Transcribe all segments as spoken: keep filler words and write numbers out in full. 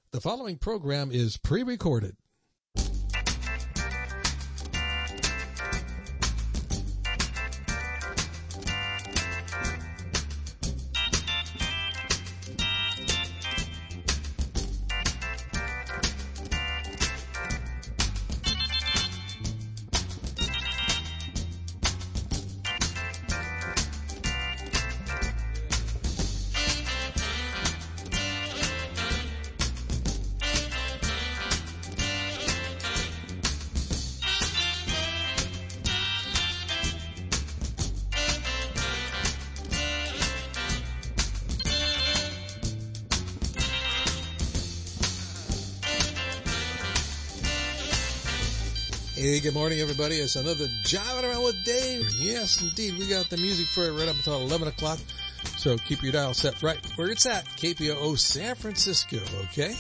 The following program is pre-recorded. Hey, good morning, everybody. It's another Jiving Around with Dave. Yes, indeed. We got the music for it right up until eleven o'clock. So keep your dial set right where it's at. K P O O San Francisco, okay?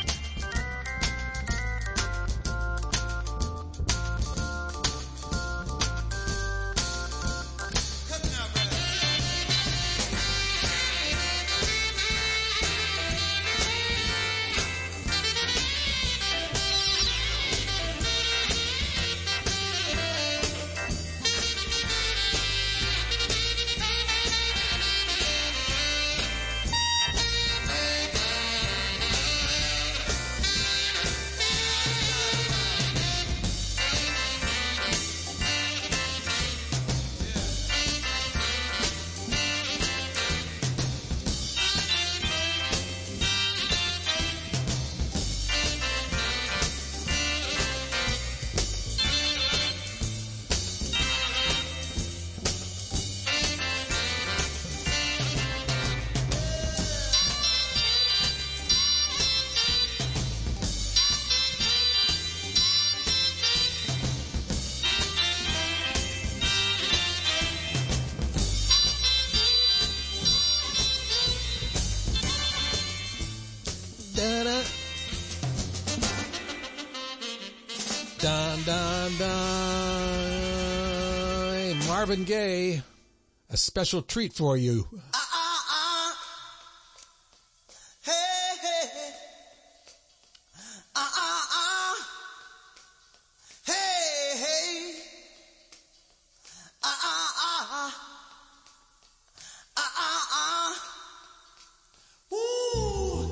Dun, dun, dun. Marvin Gaye, a special treat for you. Ah, ah, ah. Hey, hey. Ah, ah, ah. Hey, hey. Ah, ah, ah. Ah, ah, ah. Ooh.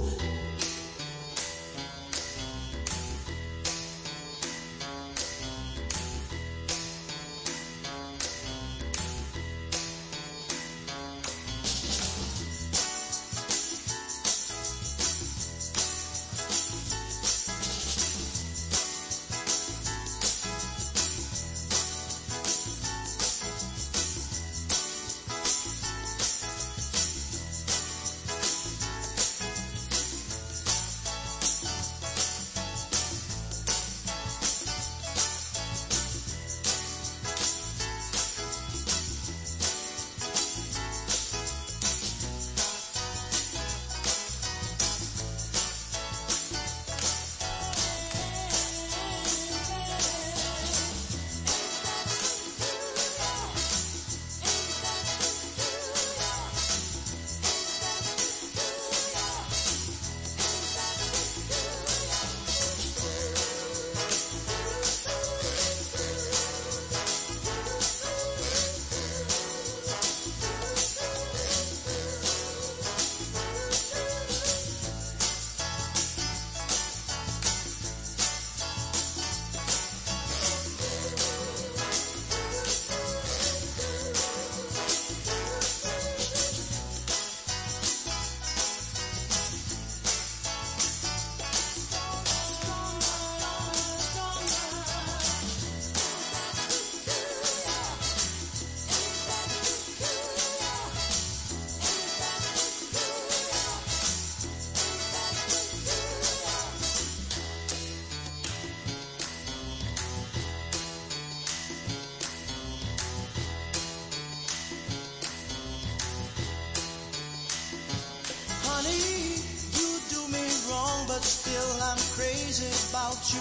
Crazy about you.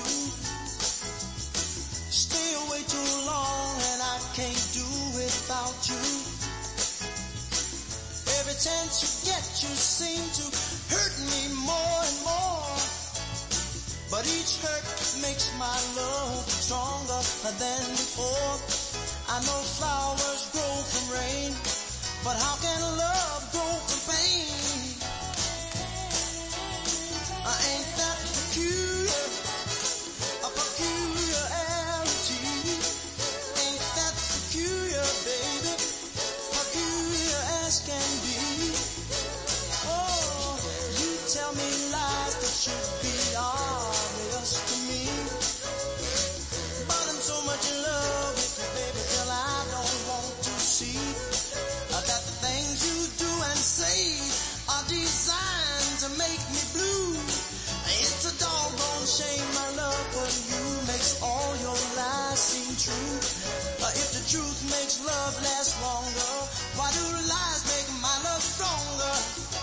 Stay away too long and I can't do without you. Every chance you get, you seem to hurt me more and more. but each hurt makes my love stronger than before. I know flowers grow from rain, but how can love grow from pain? Uh, ain't that peculiar, a peculiarity? Ain't that peculiar, baby, peculiar as can be? Oh, you tell me lies that should be obvious to me, but I'm so much in love with you, baby, till I don't want to see uh, that the things you do and say are designed to make me blue. It's a doggone shame my love for you makes all your lies seem true. Uh, if the truth makes love last longer, why do lies make my love stronger?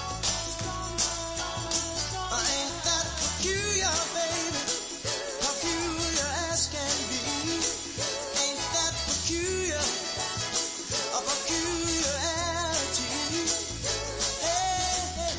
Uh, ain't that peculiar, baby, peculiar as can be? Ain't that peculiar, a peculiarity? Hey, hey.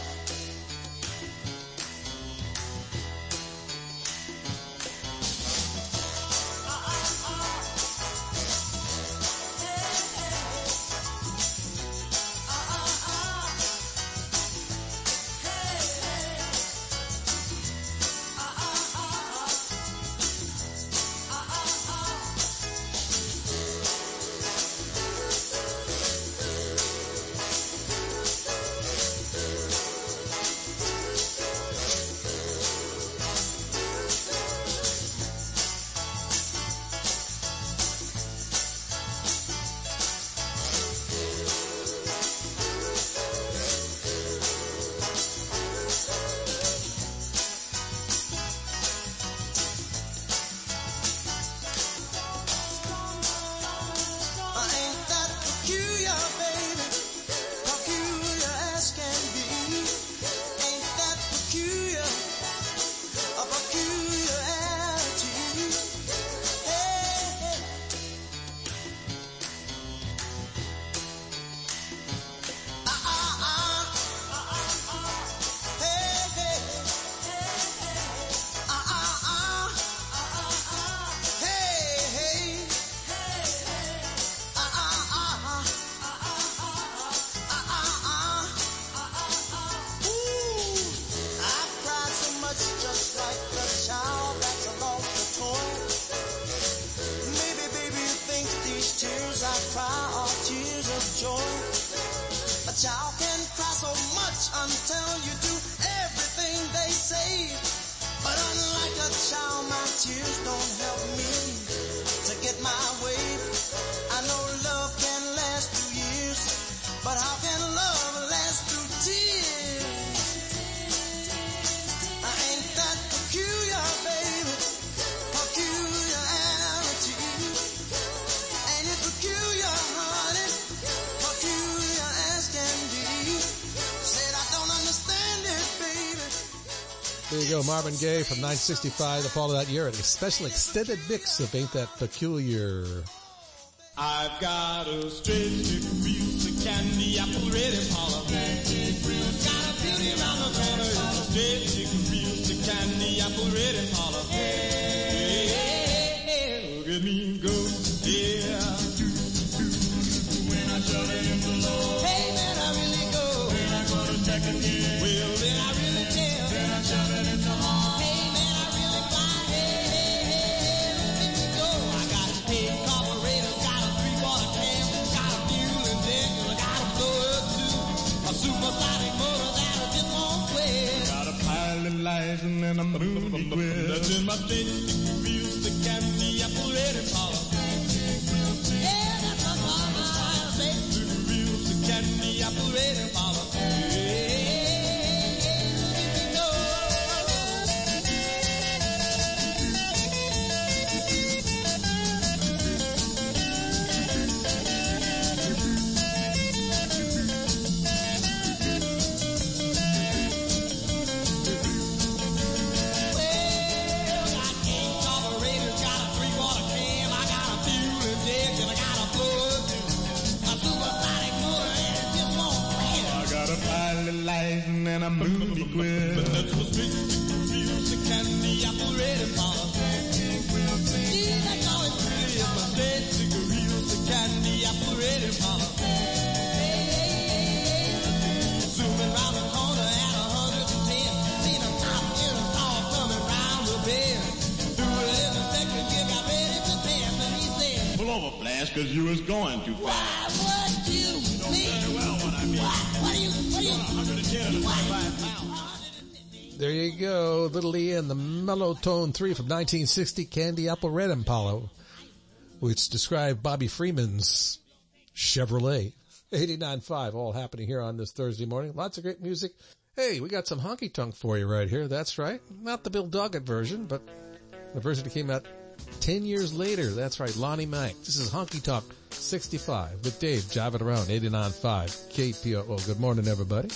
There you go, Marvin Gaye from nine sixty-five, the fall of that year, and a special extended mix of Ain't That Peculiar. I've got a straight stick of real candy apple ready parlor. Got a beauty around the corner. Straight stick of real candy apple ready parlor. Hey, hey, hey, look at me go, yeah. When I shove it in the Lord, hey man, I really go. When I go to check again, well then I really tell. When I shove it in the heart, hey man, I really fly. Hey, hey, hey, hey, look at me go. I got a big carburetor, got a three-quarter cam, got a fuel injector, I got a blower too, a supersonic motor that just won't quit. Got a pile of lies and then I'm moving with. That's in my state, real the candy apple ready parlor. Yeah, that's my mama, I say. Real the candy apple ready parlor. Yeah. And I'm moving quick. But that's what's big, real the candy apple ready. fast because you was going too Why fast. would you You know think? very well what I mean. Why? What do you, what do you? one hundred ten and twenty-five pounds. There you go, Little E and the Mellow Tone three from nineteen sixty, Candy Apple Red Impala, which described Bobby Freeman's Chevrolet. eighty-nine point five, all happening here on this Thursday morning. Lots of great music. Hey, we got some honky tonk for you right here. That's right. Not the Bill Doggett version, but the version that came out ten years later. That's right, Lonnie Mack. This is Honky Tonk sixty-five with Dave jiving around eighty-nine point five K P O O. Good morning, everybody.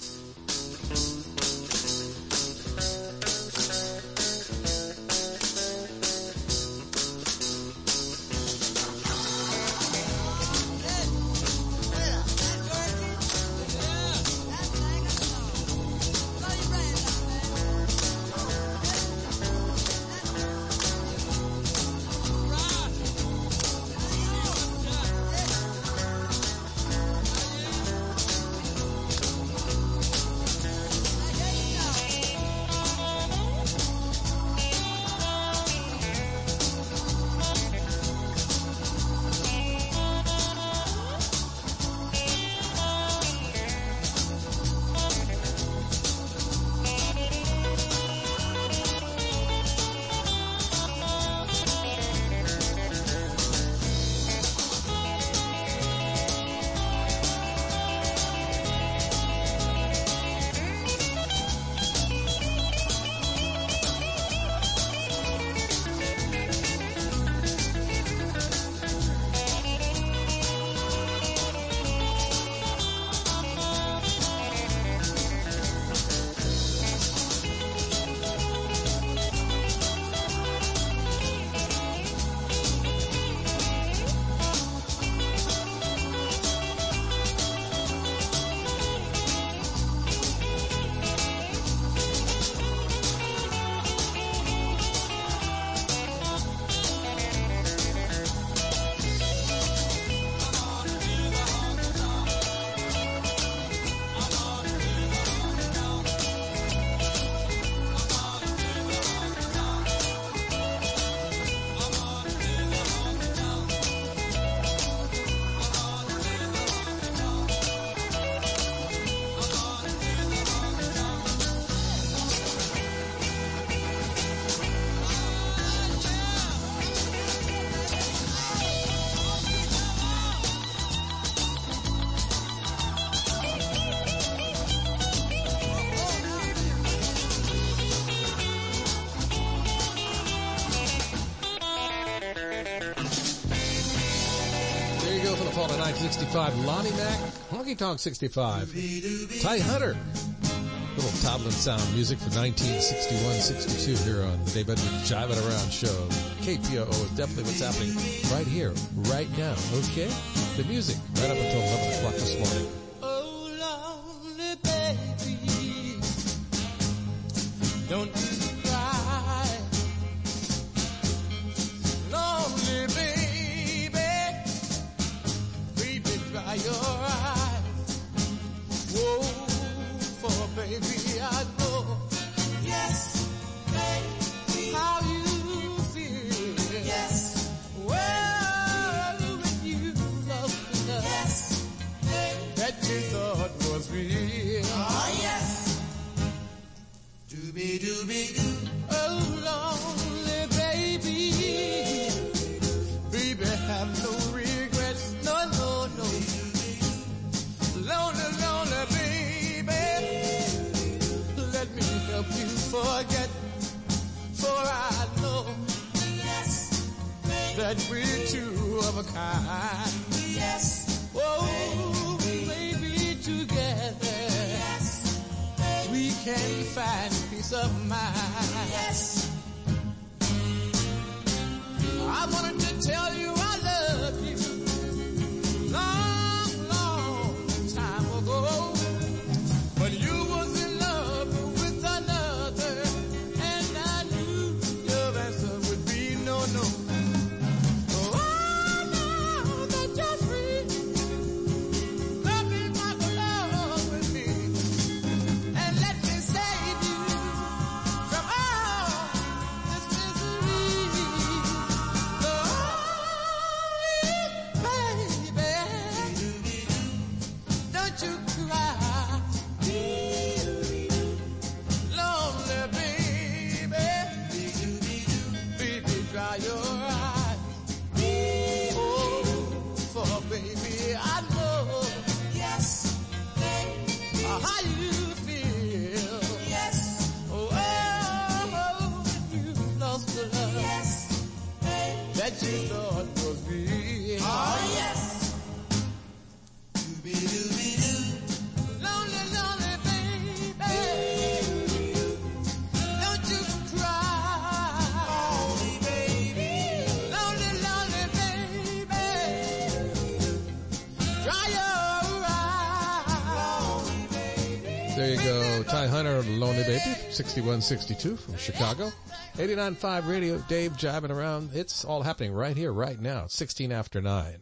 sixty-five, Lonnie Mack, Honky Tonk sixty-five, Ty Hunter, little toddling sound music from nineteen sixty-one sixty-two here on the Dave Edwards Jiving Around show. K P O O is definitely what's happening right here, right now, okay? The music right up until eleven o'clock this morning. Oh, lonely baby, don't you cry. Lonely baby, baby, dry your eyes. Whoa, for baby, I know. Yes, baby, how you feel. Yes, well, when you love the love. Yes, that you thought was real. Oh, yes. Doobie doobie doo. Oh, lonely baby. Baby, have no regrets. No, no, no. Lonely, lonely baby. Let me help you forget. For I know. Yes, that we're two of a kind. Yes. Oh, maybe together. Yes, we can find peace of mind. Yes, I wanted to tell you I love you long, long time ago, but you was in love with another, and I knew your answer would be no, no. Oh, now that you're free, love me, walk along with me, and let me save you from all this misery. Oh, by your eyes. Oh, for baby, I know. Yes, baby. How you feel. Yes. Oh, oh, you lost the love. Yes, baby. That you thought was real. Oh, yes. Doobie-doobie-doo. Lonely, lonely baby. Don't you cry. Lonely baby. Lonely, lonely baby. Dry your eyes. There you go. Ty Hunter, Lonely Baby, sixty-one sixty-two from Chicago. eighty-nine point five Radio, Dave jiving around. It's all happening right here, right now. It's sixteen after nine.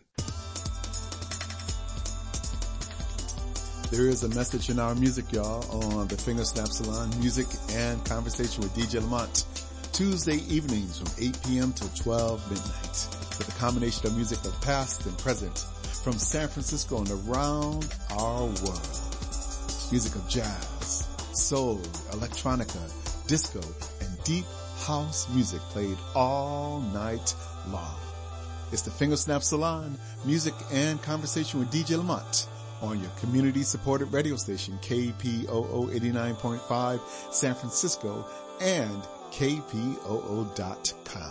There is a message in our music, y'all, on the Finger Snap Salon, music and conversation with D J Lamont. Tuesday evenings from eight p.m. till twelve midnight. With a combination of music of past and present from San Francisco and around our world. Music of jazz, soul, electronica, disco, and deep house music played all night long. It's the Finger Snap Salon, music and conversation with D J Lamont on your community-supported radio station K P O O eighty-nine point five San Francisco and K P O O dot com.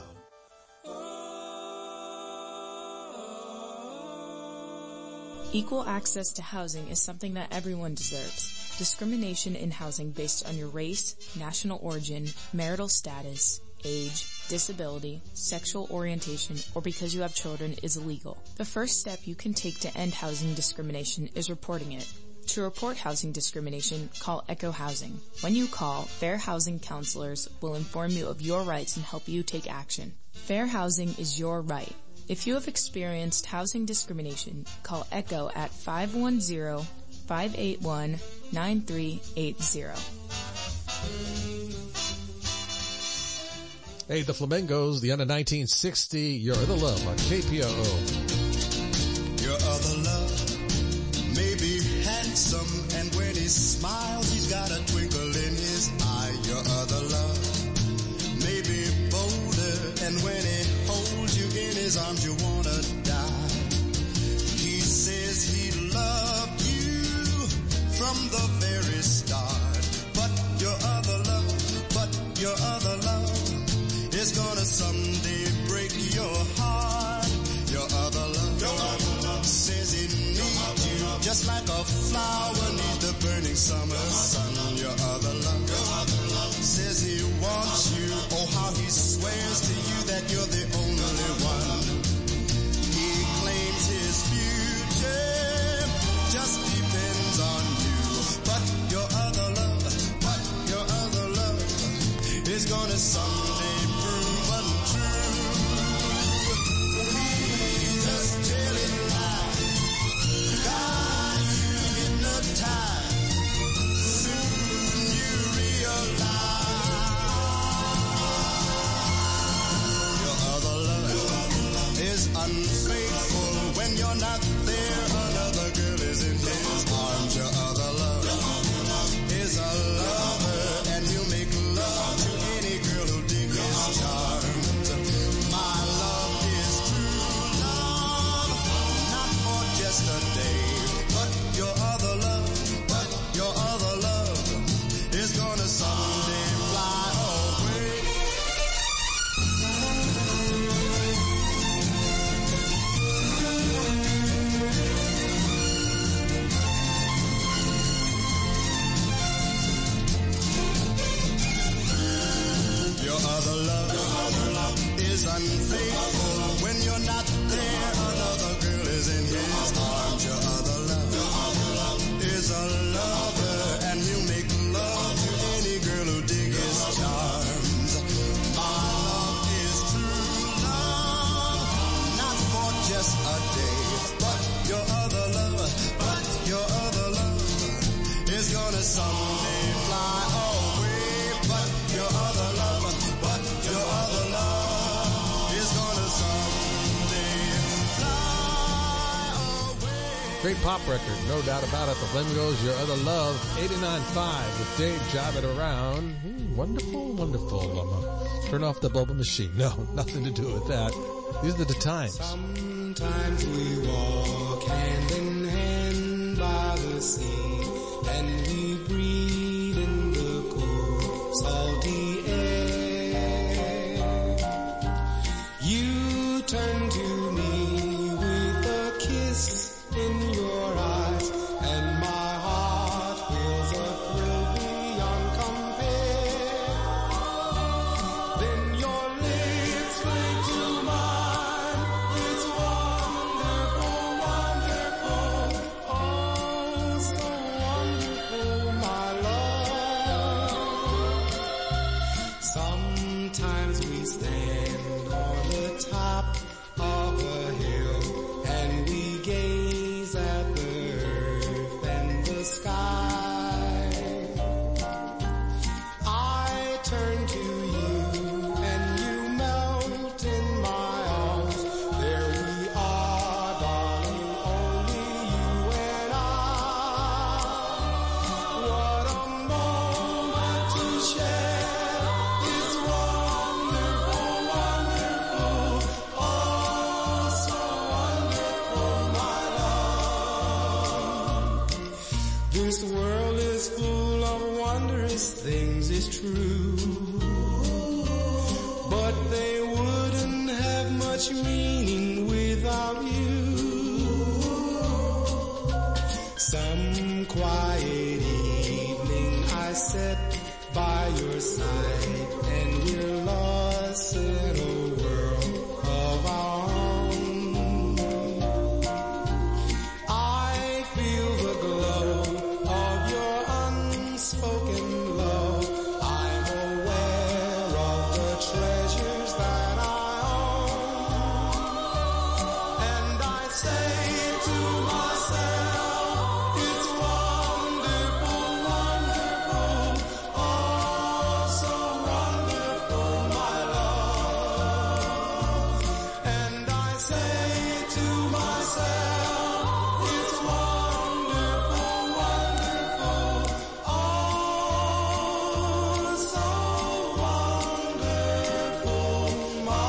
Equal access to housing is something that everyone deserves. Discrimination in housing based on your race, national origin, marital status, age, disability, sexual orientation, or because you have children is illegal. The first step you can take to end housing discrimination is reporting it. To report housing discrimination, call Echo Housing. When you call, Fair Housing counselors will inform you of your rights and help you take action. Fair housing is your right. If you have experienced housing discrimination, call Echo at five one zero, five eight one, nine three eight zero. Hey, the Flamingos, the under nineteen sixty, You're the Love on K P O O. Your other love may be handsome, and when he smiles, he's got a twinkle in his eye. Your other love may be bolder, and when he holds you in his arms, you wanna die. He says he loved you from the very start, but your other love, but your other love is gonna someday break your heart. Your other love, your other love says he needs you just like a flower needs the burning summer sun. Your other love, your other love says he wants you. Oh, how he swears to you that you're the only one. He claims his future just depends on you. But your other love, but your other love is gonna someday prove untrue. Please tell it lies. Got you hypnotized. Soon you realize your other love is unfaithful. When you're not there, another girl is in his arms. Your other love is a lover, and he'll make love to any girl who dig his charms. My love is true love, not for just a day. But your other love, but your other love is gonna someday fly away. Your other love, your other love is unfaithful. When you're not there, another girl is in his arms. Your other love, your other love is a lover, and he'll make love to any girl who dig his charms. My love is true love, not for just a day. But your other love, but your other love is gonna someday fly away. But your other love, but your other love is gonna someday fly away. Great pop record, no doubt about it. The Flamingos, Your Other Love, eighty-nine point five with Dave Jiving Around. Mm, wonderful, wonderful. Um, turn off the bubble machine. No, nothing to do with that. These are the times. Sometimes we walk hand in hand by the sea, and we breathe in the cool, salty air. You turn to me with a kiss in your eyes, and my heart feels a thrill beyond compare. Then your lips cling to mine. It's wonderful, wonderful, oh so wonderful, my love. Sometimes we stand on the top of a hill, and we gaze at the earth and the sky. I turn to you and you melt in my arms. There we are, darling, only you and I. What a moment to share. It's wonderful, wonderful, oh so wonderful, my love. This world is full of wondrous things, it's true, but they wouldn't have much meaning without you. Some quiet evening I sat by your side, and we're lost in a world of our own. I feel the glow of your unspoken love. I'm aware of the treasures that I own, and I say to myself, it's wonderful, wonderful, oh so wonderful, my love. And I say to myself, it's wonderful, wonderful, oh so wonderful, my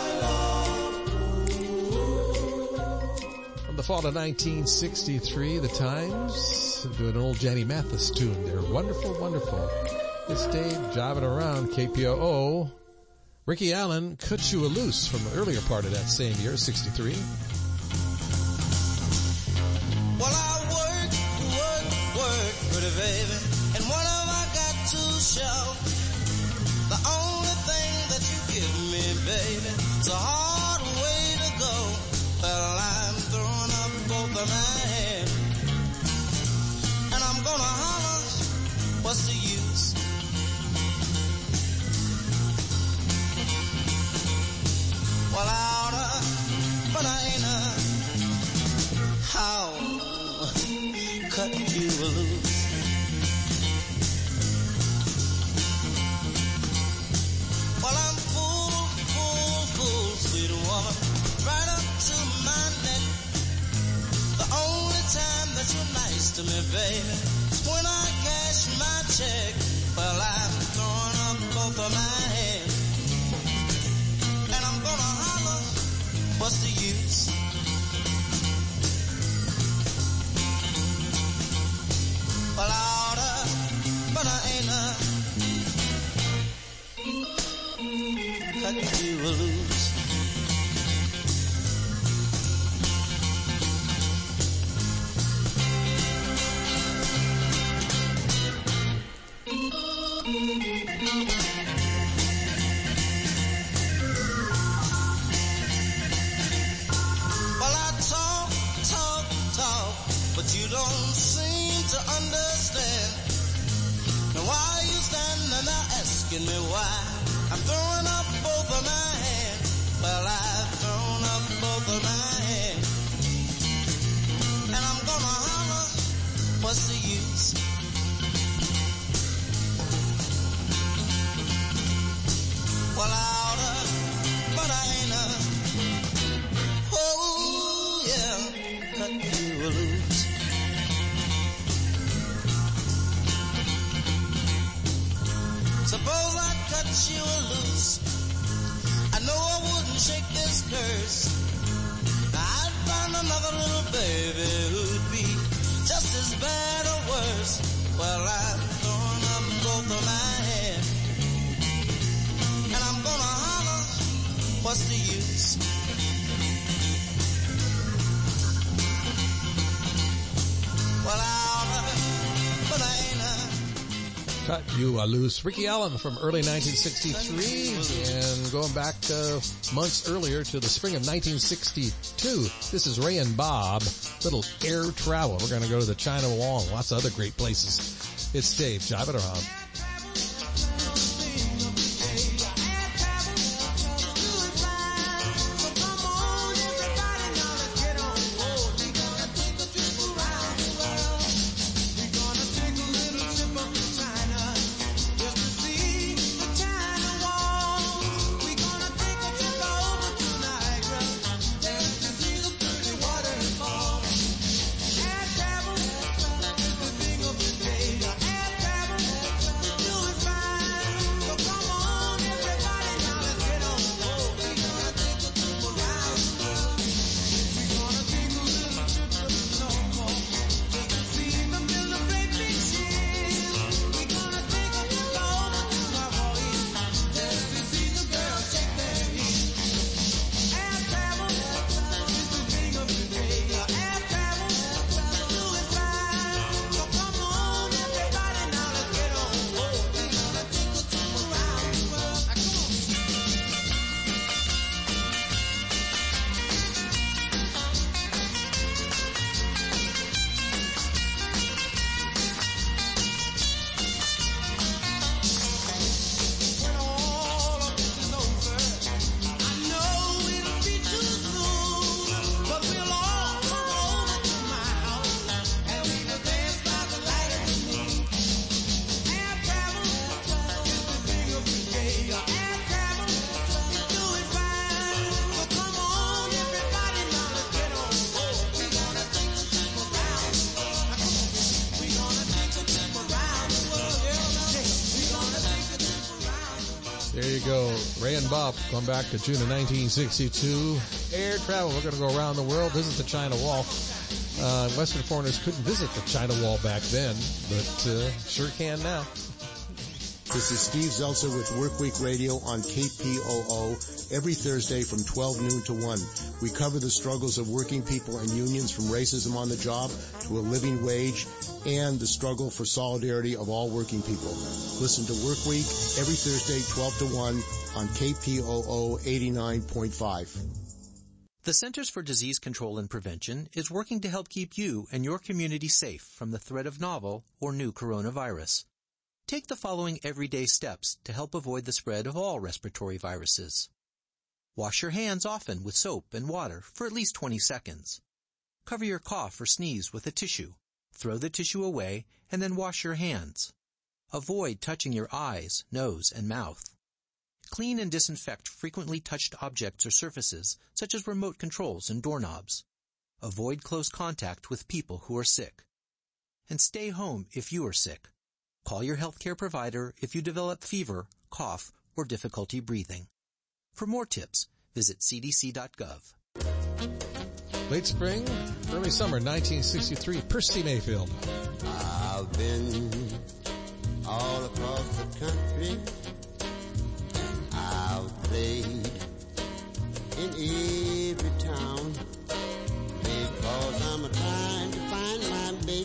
love. From the fall of nineteen sixty-three, the Times, doing an old Johnny Mathis tune. They're wonderful, wonderful. It's Dave Jiving Around, K P O O. Ricky Allen, Cut You a Loose from the earlier part of that same year, sixty-three. Well, I work, work, work, pretty baby, and what have I got to show? The only thing that you give me, baby, it's a hard way to go. Well, I'm throwing up both of my hands, and I'm gonna holler, what's the use? Well, I oughta, but I ain't a, how cut you loose. Well, I'm full, full, full, sweet woman, right up to my neck. The only time that you're nice to me, baby, is when I cash my check. Well, I'm throwing up both of my hands, and I'm gonna holler, what's the use? Well, I oughta, but I ain't a, cut you loose. Well, I talk, talk, talk, but you don't seem to understand. Now why are you standing there asking me why? I'm throwing up both of my hands. Well, I've thrown up both of my hands, and I'm gonna holler, what's the use? Well, I oughta, but I ain't a, oh yeah, cut you loose. she was loose, I know I wouldn't shake this curse. I'd find another little baby who'd be just as bad or worse. Well, I've thrown up both of my hands, and I'm gonna holler, what's the use? Well, I'll, but I ain't a... Cut You a Loose. Ricky Allen from early nineteen sixty-three, and going back uh, months earlier to the spring of nineteen sixty-two. This is Ray and Bob, Little Air Travel. We're going to go to the China Wall, lots of other great places. It's Dave, Jive It Around. There you go. Ray and Bob going back to June of nineteen sixty-two. Air travel. We're going to go around the world, visit the China Wall. Uh, Western foreigners couldn't visit the China Wall back then, but uh, sure can now. This is Steve Zeltzer with Workweek Radio on K P O O every Thursday from twelve noon to one. We cover the struggles of working people and unions, from racism on the job to a living wage, and the struggle for solidarity of all working people. Listen to Workweek every Thursday, twelve to one on K P O O eighty-nine point five. The Centers for Disease Control and Prevention is working to help keep you and your community safe from the threat of novel or new coronavirus. Take the following everyday steps to help avoid the spread of all respiratory viruses. Wash your hands often with soap and water for at least twenty seconds. Cover your cough or sneeze with a tissue. Throw the tissue away and then wash your hands. Avoid touching your eyes, nose, and mouth. Clean and disinfect frequently touched objects or surfaces, such as remote controls and doorknobs. Avoid close contact with people who are sick. And stay home if you are sick. Call your healthcare provider if you develop fever, cough, or difficulty breathing. For more tips, visit c d c dot gov. Late spring, early summer nineteen sixty-three, Percy Mayfield. I've been all across the country. I've played in every town, because I'm trying to find my baby,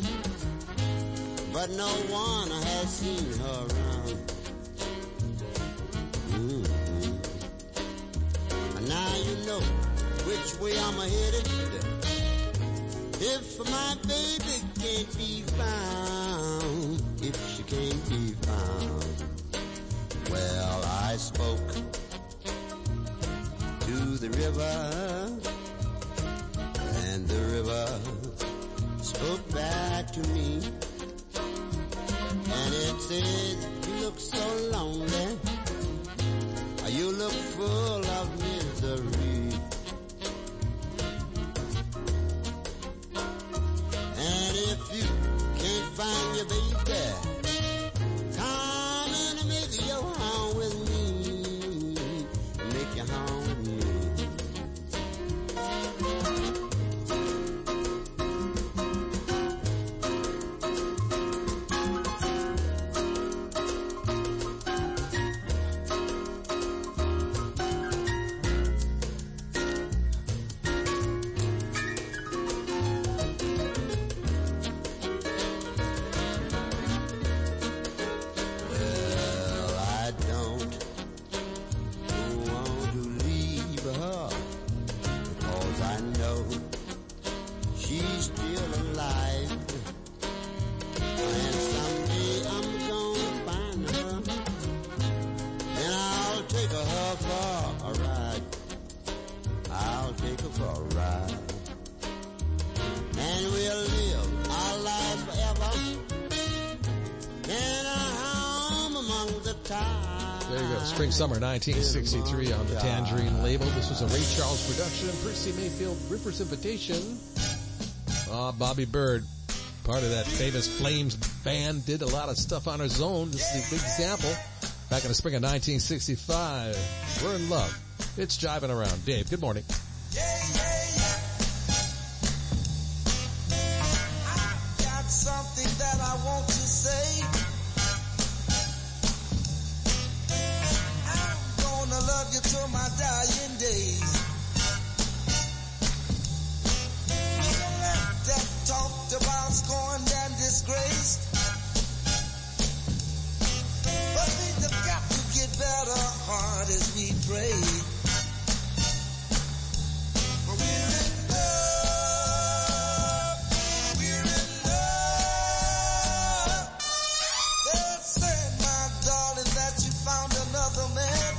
but no one has seen her around. Mm-hmm. And now you know which way I'm headed. If my baby can't be found, if she can't be found, well, I spoke to the river, and the river spoke back to me. And it said, you look so lonely, you look full of misery. And if you can't find your baby, come and make your home her for a ride. I'll take her for a ride. And we'll live our lives forever in a home among the tide. There you go. Spring Summer nineteen sixty-three on the Tangerine label. This was a Ray Charles production. Percy Mayfield Rivers Invitation. Ah, Bobby Byrd, part of that famous Flames band, did a lot of stuff on his own. This is a big example. Back in the spring of nineteen sixty-five. We're in love. It's Jiving Around. Dave, good morning. Yeah, yeah, yeah. I've got something that I want to say. I'm gonna love you till my dying days. We can let that talked about, scorned and disgraced. But we just got to get better hard as we pray. But we're in love. We're in love. They're saying, my darling, that you found another man.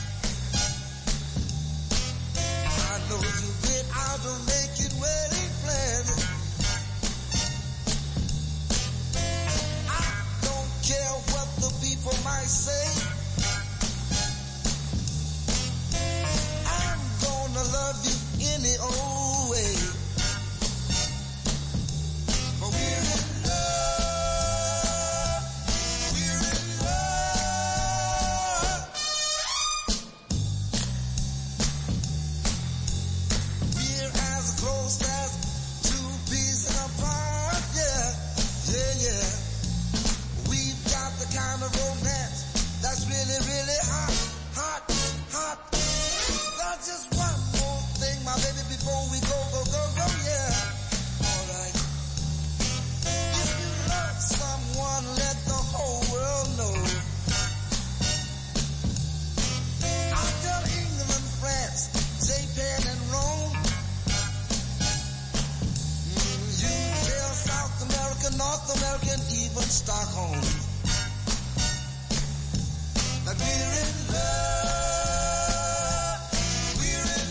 I know you've been out to make it wedding plans. I don't care what the people might say. I'm gonna love you any old way. But we're in love. We're in love. We're as close as two peas in a pod, yeah, yeah, yeah. We've got the kind of romance that's really, really hot, hot, hot. There's just one more thing, my baby, before we go, go, go, go, yeah. Alright. If you love someone, let the whole world know. I'll tell England, France, Japan and Rome. Mm, you tell South America, North America, and even Stockholm. That we're in love. We're in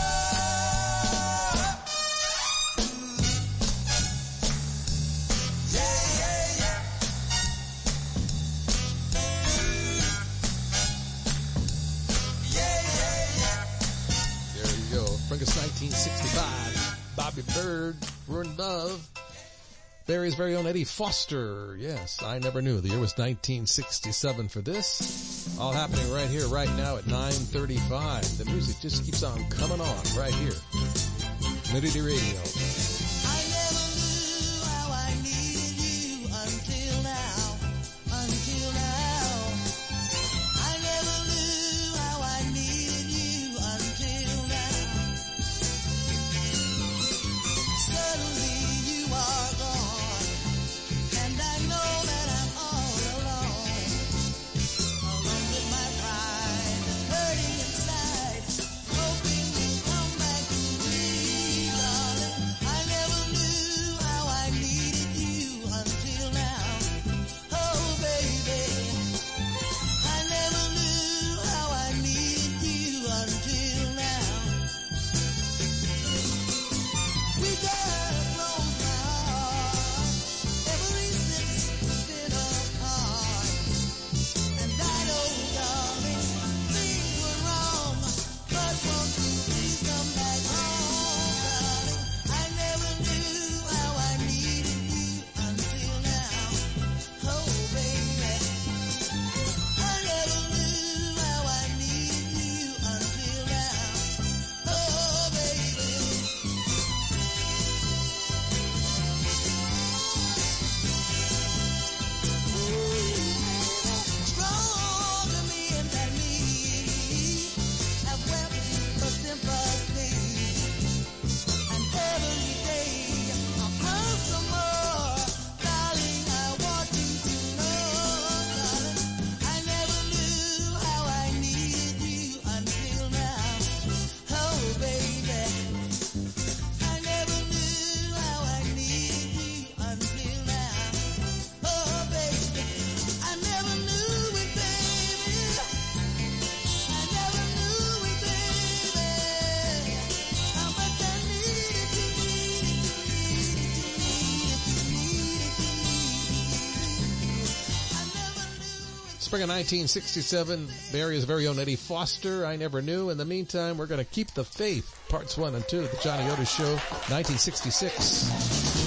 love. Mm. Yeah, yeah, yeah. Mm. Yeah, yeah, yeah. There you go. Spring of nineteen sixty-five. Bobby Byrd, We're in Love. Barry's very own Eddie Foster. Yes, I never knew. The year was nineteen sixty-seven for this. All happening right here, right now at nine thirty-five. The music just keeps on coming on right here. Community Radio. I never knew how I needed you until now, until now. I never knew how I needed you until now. Suddenly you are gone, and I know that I'm all alone, alone with my pride, hurting inside, hoping you'll come back to me, darling. I Spring of nineteen sixty-seven, Bay Area's very own Eddie Foster, I Never Knew. In the meantime, we're going to keep the faith, parts one and two of the Johnny Otis Show, nineteen sixty-six.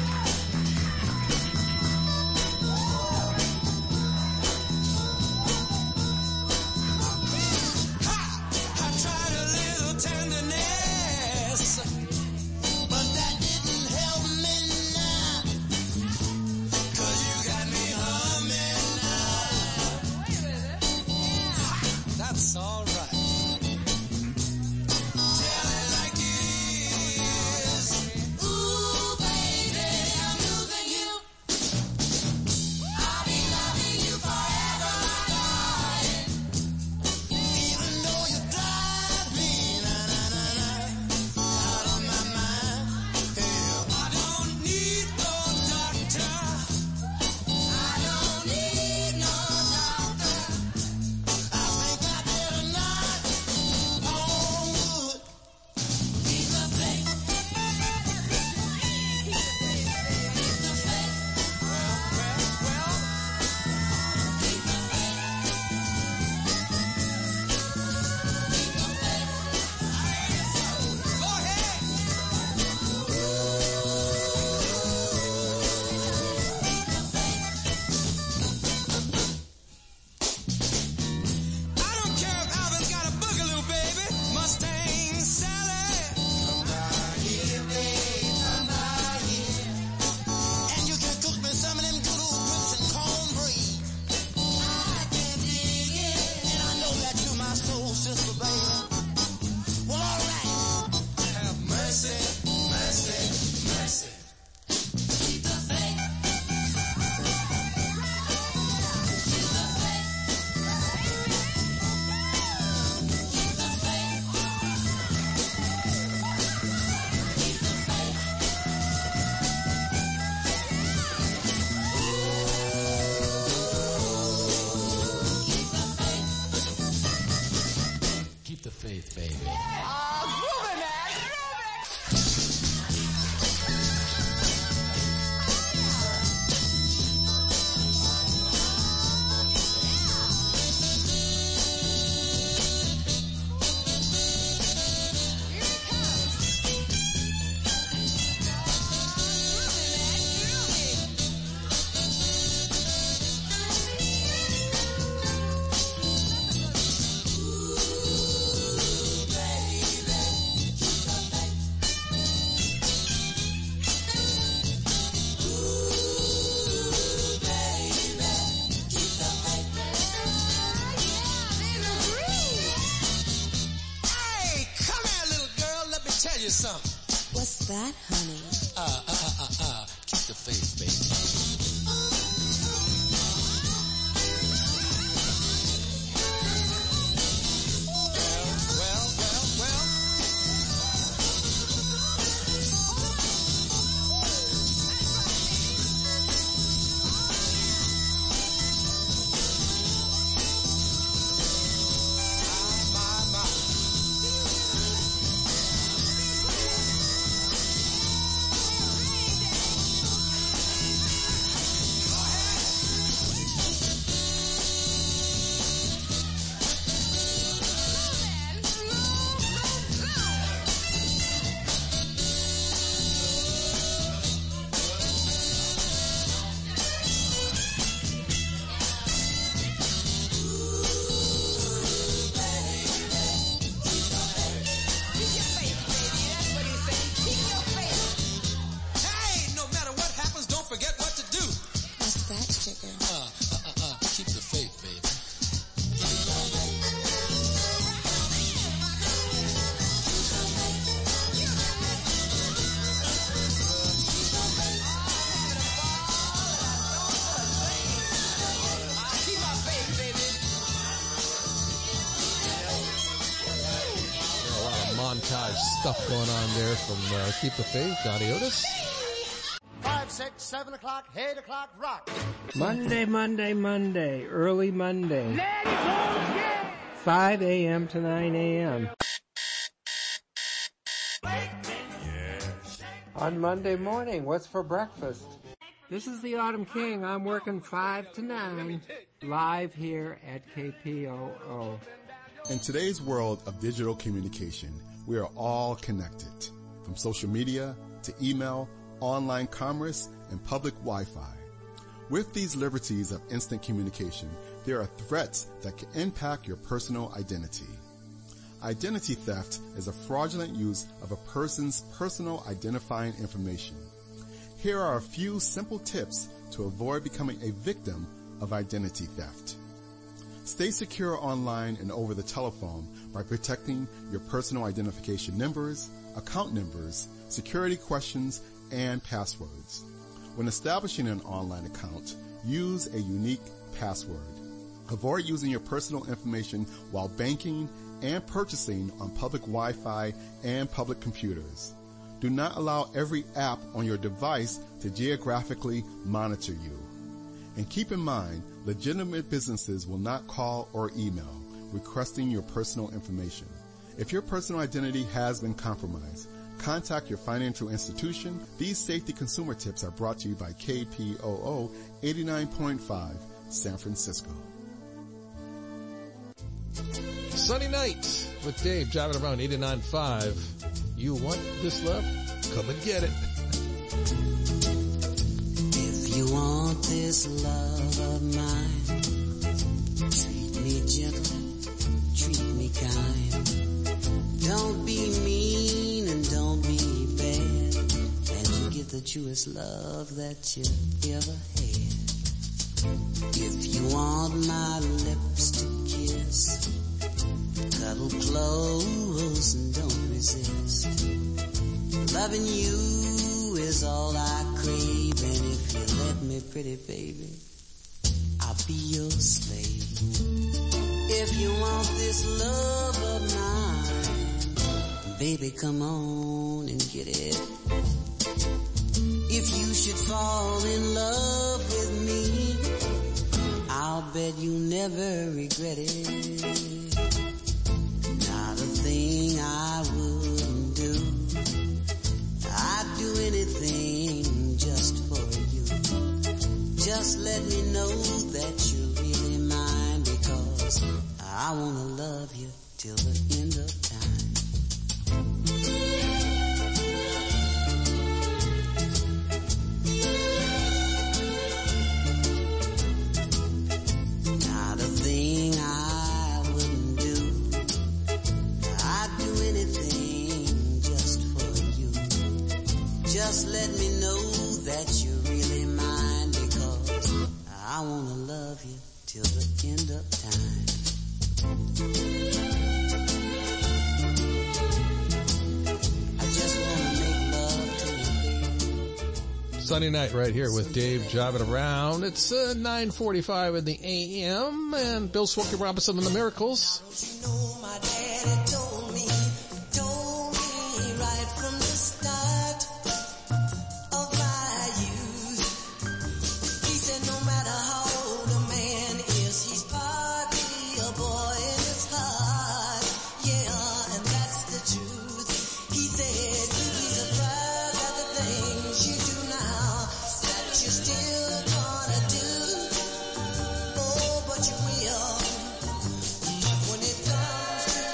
What's that, honey? Uh, uh, uh, uh, uh, keep the faith, baby. Well, well, well, my, my, my. Stuff going on there from uh, Keep the Faith, Johnny Otis. Five, six, seven o'clock, eight o'clock, rock. Monday, Monday, Monday, early Monday. five a.m. to nine a.m. On Monday morning, what's for breakfast? This is the Autumn King. I'm working five to nine, live here at K P O O. In today's world of digital communication, we are all connected, from social media to email, online commerce, and public Wi-Fi. With these liberties of instant communication, there are threats that can impact your personal identity. Identity theft is a fraudulent use of a person's personal identifying information. Here are a few simple tips to avoid becoming a victim of identity theft. Stay secure online and over the telephone by protecting your personal identification numbers, account numbers, security questions, and passwords. When establishing an online account, use a unique password. Avoid using your personal information while banking and purchasing on public Wi-Fi and public computers. Do not allow every app on your device to geographically monitor you. And keep in mind, legitimate businesses will not call or email requesting your personal information. If your personal identity has been compromised, contact your financial institution. These safety consumer tips are brought to you by K P O O eighty-nine point five San Francisco. Sunny night with Dave driving around eighty-nine point five. You want this love? Come and get it. If you want this love of mine, treat me gentle, treat me kind. Don't be mean and don't be bad, and you get the truest love that you ever had. If you want my lips to kiss, cuddle close and don't resist. Loving you is all I crave, and if you let me, pretty baby, I'll be your slave. If you want this love of mine, baby, come on and get it. If you should fall in love with me, I'll bet you never regret it. Not a thing I wouldn't do. I'd do anything just for you. Just let me know that you're really mine, because I wanna love you till the end of time. Not a thing I wouldn't do. I'd do anything just for you. Just let me know that you're really mine, because I wanna love you till the end of time. I just wanna make love to you, baby. Sunny night right here with Dave driving around. It's uh, nine forty-five in the A M, and Bill Smokey Robinson and the Miracles. You know my daddy told me, told me right from the start of my youth. He said no matter how old a man is, he's partly a boy in his heart. Yeah, and that's the truth. He said you'd be surprised at the things you do now that you still gonna do. Oh, but you will. When it comes to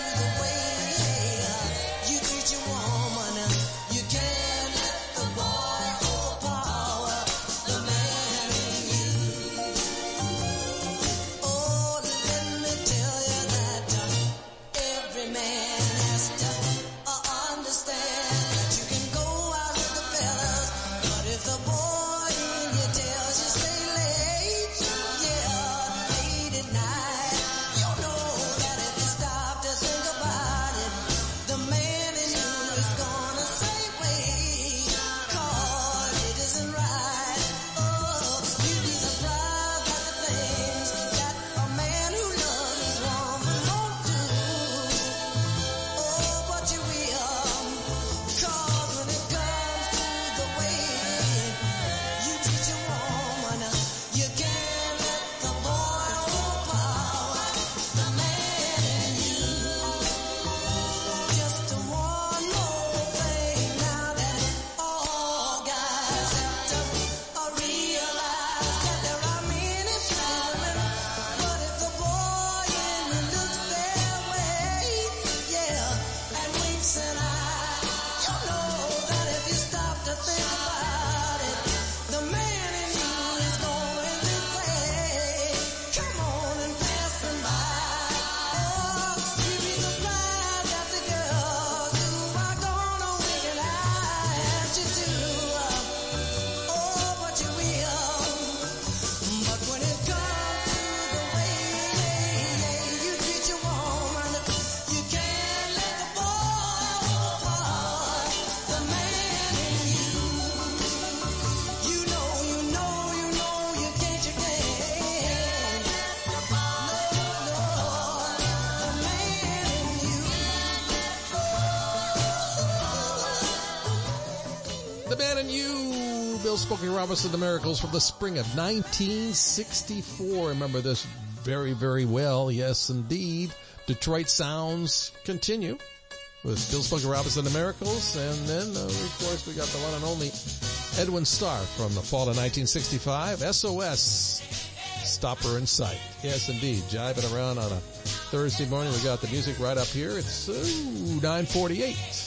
Bill Smokey Robinson, The Miracles from the spring of nineteen sixty-four. Remember this very, very well. Yes, indeed. Detroit sounds continue with Bill Smokey Robinson, The Miracles. And then, uh, of course, we got the one and only Edwin Starr from the fall of nineteen sixty-five. S O S, Stopper in Sight. Yes, indeed. Jiving around on a Thursday morning. We got the music right up here. It's uh, nine forty-eight.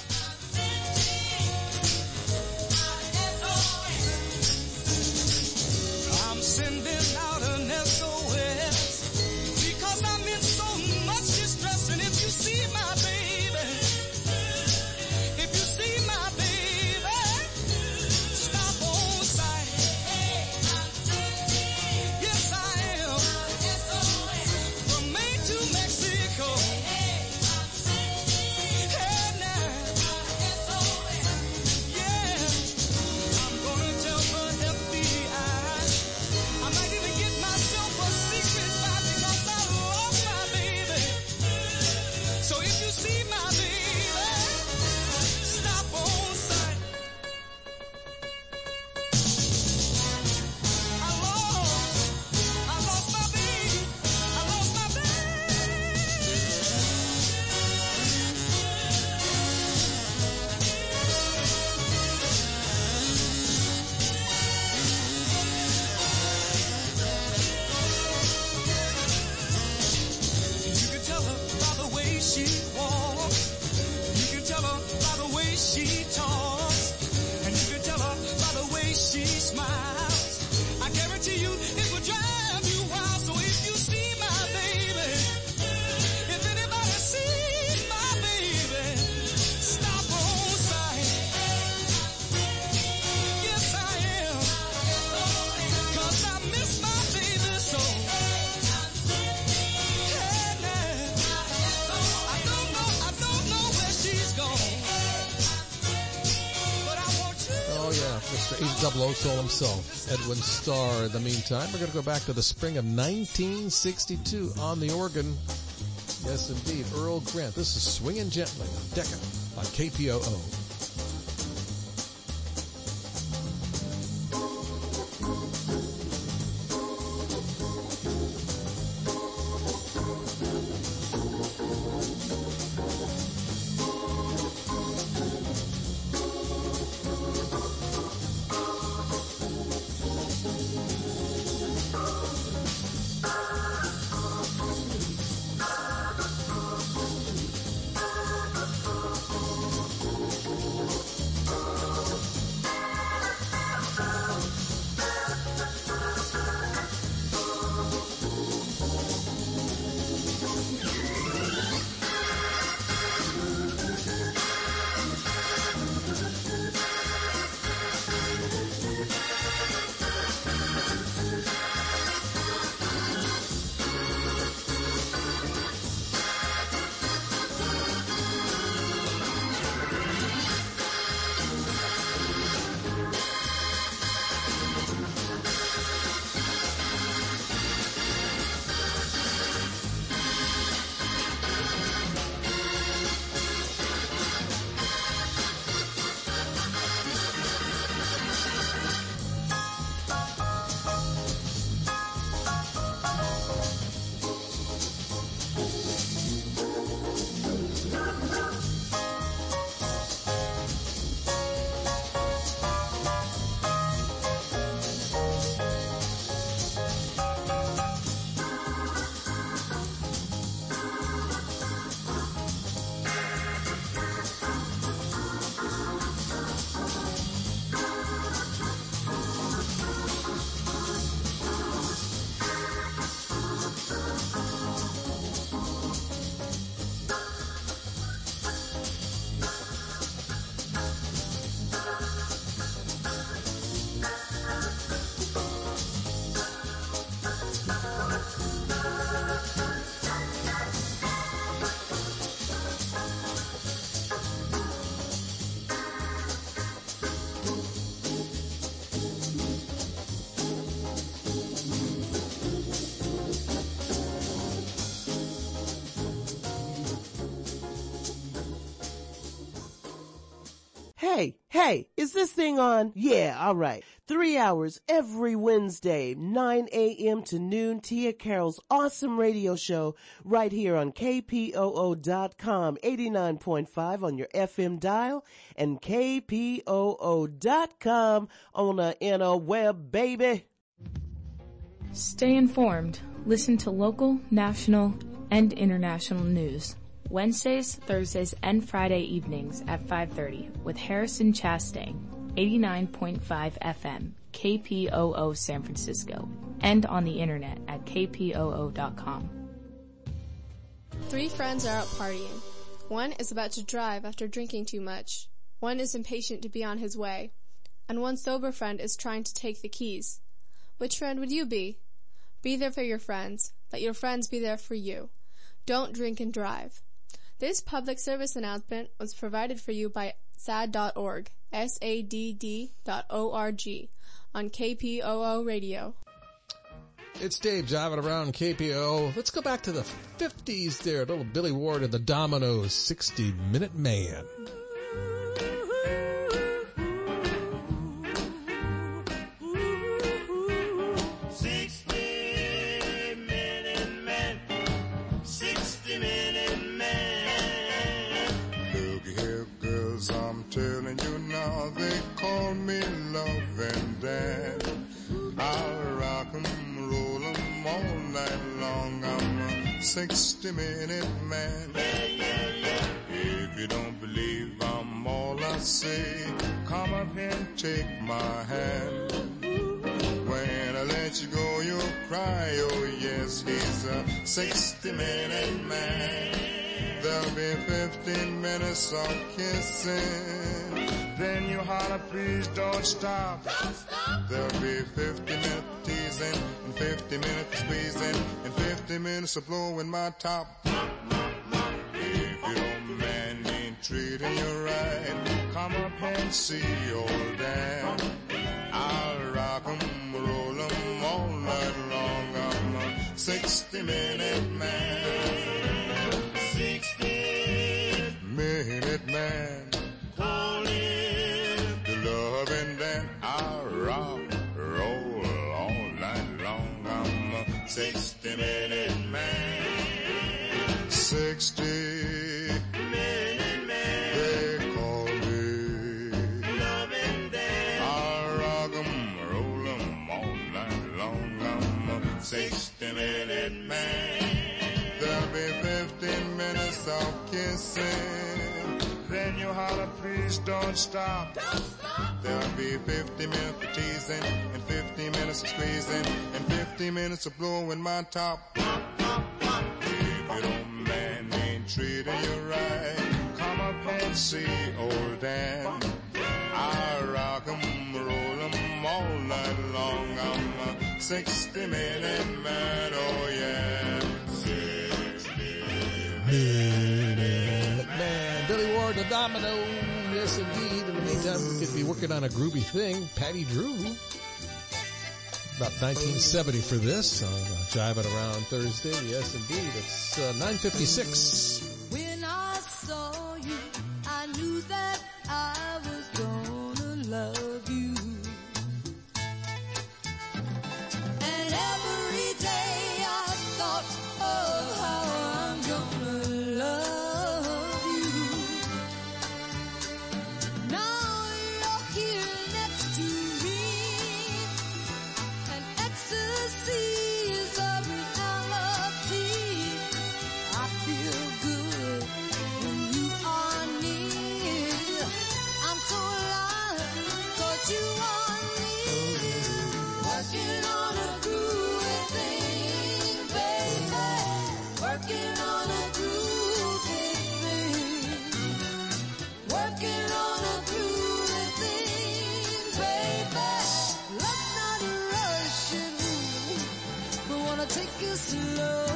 Soul himself, Edwin Starr. In the meantime, we're going to go back to the spring of nineteen sixty-two on the organ. Yes, indeed, Earl Grant. This is Swinging Gently, Decca on K P O O. Hey, hey, is this thing on? Yeah, all right. Three hours every Wednesday, nine a.m. to noon, Tia Carroll's awesome radio show right here on K P O O dot com, eighty-nine point five on your F M dial, and K P O O dot com on the interweb, baby. Stay informed. Listen to local, national, and international news. Wednesdays, Thursdays, and Friday evenings at five thirty with Harrison Chastain, eighty-nine point five F M, K P O O San Francisco, and on the internet at K P O O dot com. Three friends are out partying. One is about to drive after drinking too much. One is impatient to be on his way. And one sober friend is trying to take the keys. Which friend would you be? Be there for your friends. Let your friends be there for you. Don't drink and drive. This public service announcement was provided for you by S A D dot org, S A D D dot O R G, on K P O O Radio. It's Dave driving around K P O O. Let's go back to the fifties there. Little Billy Ward and the Dominoes, sixty minute man. Telling you now, they call me love and dad. I'll rock 'em, roll 'em all night long. I'm a sixty minute man. If you don't believe I'm all I say, come up here and take my hand. When I let you go, you'll cry, oh yes, he's a sixty minute man. There'll be fifteen minutes of kissing. Then you holler, please don't stop. Don't stop. There'll be fifty minutes of teasing, and fifty minutes of squeezing, and fifty minutes of blowing my top. If your man ain't treating you right, come up and see old Dan. I'll rock 'em, roll 'em all night long. I'm a sixty minute man. Sixty minute man. Call him the loving Dan. I'll rock, roll all night long. I'm a sixty minute man. Sixty minute man. They call me loving Dan. I'll rock 'em, roll 'em all night long. I'm a sixty minute man. There'll be fifteen minutes of kissing. Then you holler, please don't stop. Don't stop. There'll be fifty minutes of teasing, and fifty minutes of squeezing, and fifty minutes of blowing my top. If your old man ain't treating you right, come up and see old Dan. I'll rock 'em, roll 'em all night long. I'm a sixty minute man, oh yeah. Minute Man, Billy Ward, the Domino. Yes, indeed. In the meantime, we could be working on a groovy thing. Patty Drew. About nineteen seventy for this. On uh, Jiving Around Thursday. Yes, indeed. It's uh, nine fifty-six. When I saw you, I knew that I was gonna love you. And every day I thought, oh, how I'm gonna love you. Now you're here next to me, and ecstasy is a reality. I feel good when you are near. I'm so alive 'cause you are near. Working on a groovy thing, baby. Working on a groovy thing. Working on a groovy thing, baby. Let's not rush it, but wanna take it slow,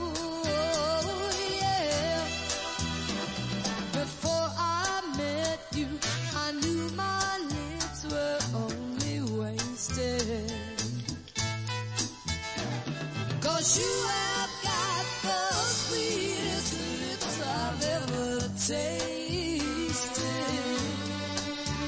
yeah. Before I met you, I knew my lips were only wasted. 'Cause you have got the sweetest lips I've ever tasted.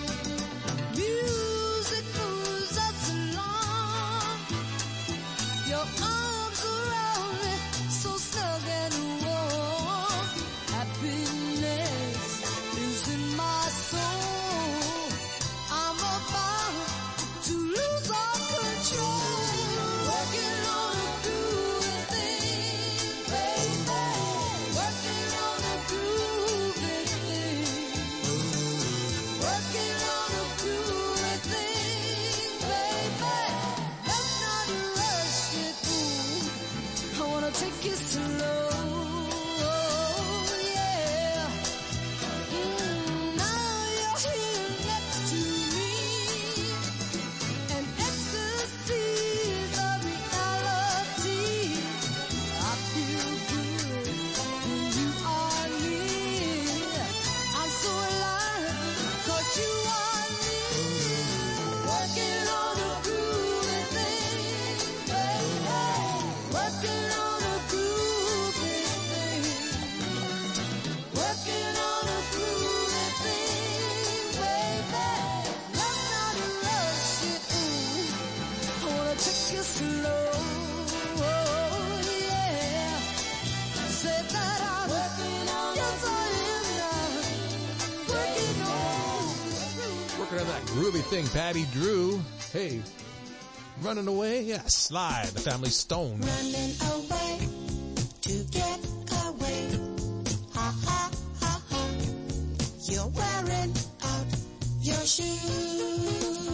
there in that groovy thing, Patty Drew. Hey, running away? Yeah, Slide, the Family Stone. Running away to get away. Ha ha ha ha. You're wearing out your shoes.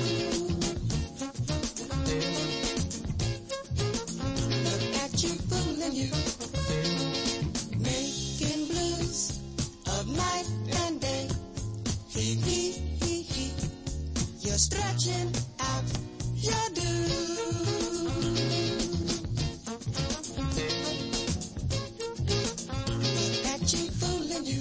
Look at you fooling you. Making blues of night and day. He he he he. You're stretching out your dues. Look at you fooling you.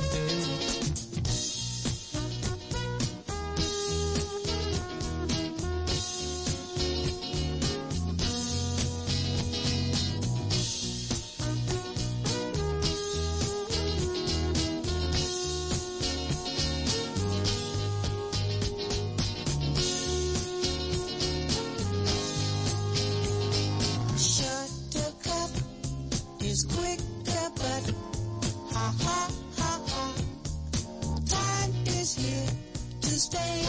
Shortcut is quicker, but ha ha ha ha. Time is here to stay.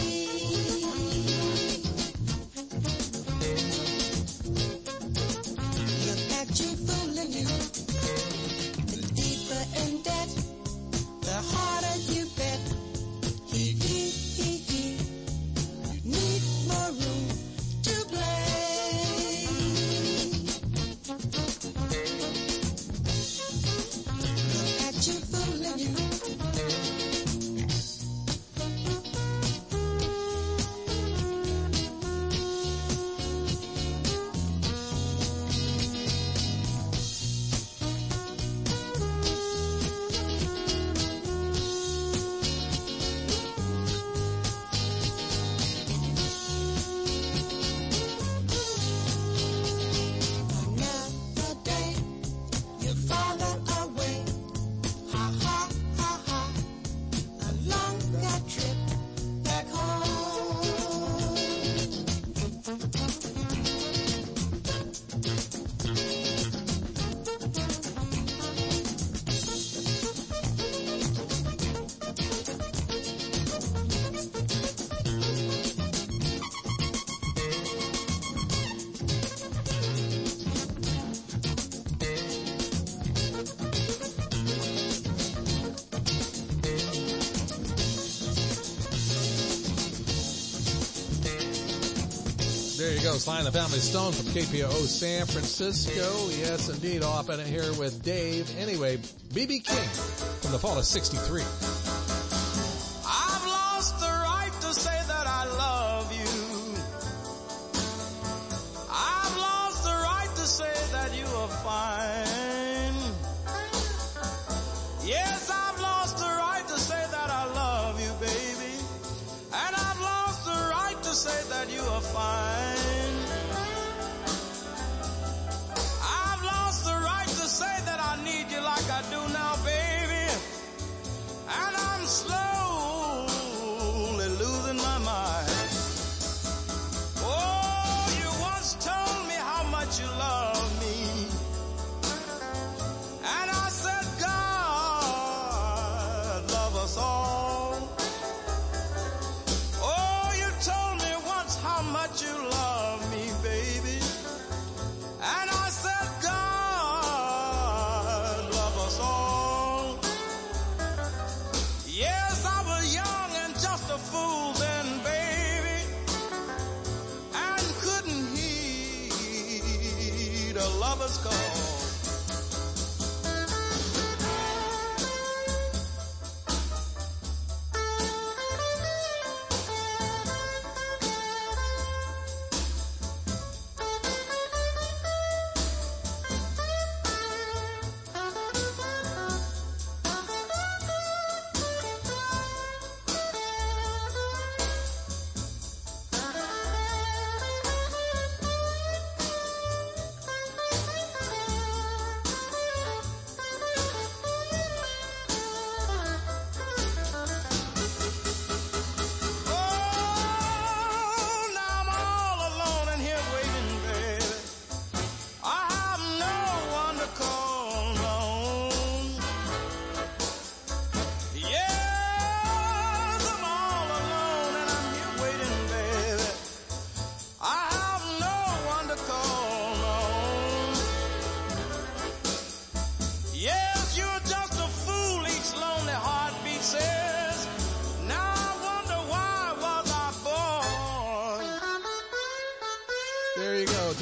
Look at you fooling you. The deeper in debt, the harder you bet. He he he he. You need more room to play. Look at you fooling you. Another day, you farther away. Ha ha ha ha. Along that trip back home. There you go, Sly and the Family Stone from K P O O San Francisco. Yes, indeed, all up in it here with Dave. Anyway, B B King from the fall of sixty-three. I've lost the right to say that I love you. I've lost the right to say that you are fine. Yes, I've lost the right to say that I love you, baby. And I've lost the right to say that you are fine. I've lost the right to say that I need you like I do now, baby. And I'm slowly losing my mind. Oh, you once told me how much you love me. And I said, God, love us all. Oh, you told me once how much you love me, baby. And I said, God, love us all. Yes, I was young and just a fool then, baby, and couldn't heed a lover's call.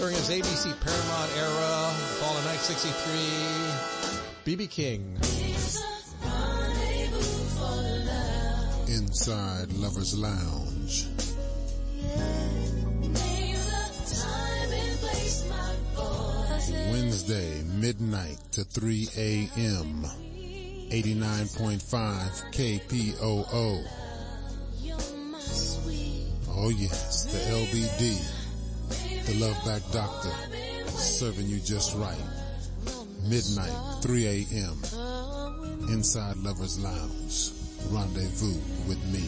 during his A B C Paramount era, fall of nineteen sixty-three, B B King. Inside Lover's Lounge. Wednesday, midnight to three a.m. eighty-nine point five K P O O. Oh yes, the L B D, the Love Back Doctor, serving you just right. Midnight, three a.m. Inside Lover's Lounge. Rendezvous with me.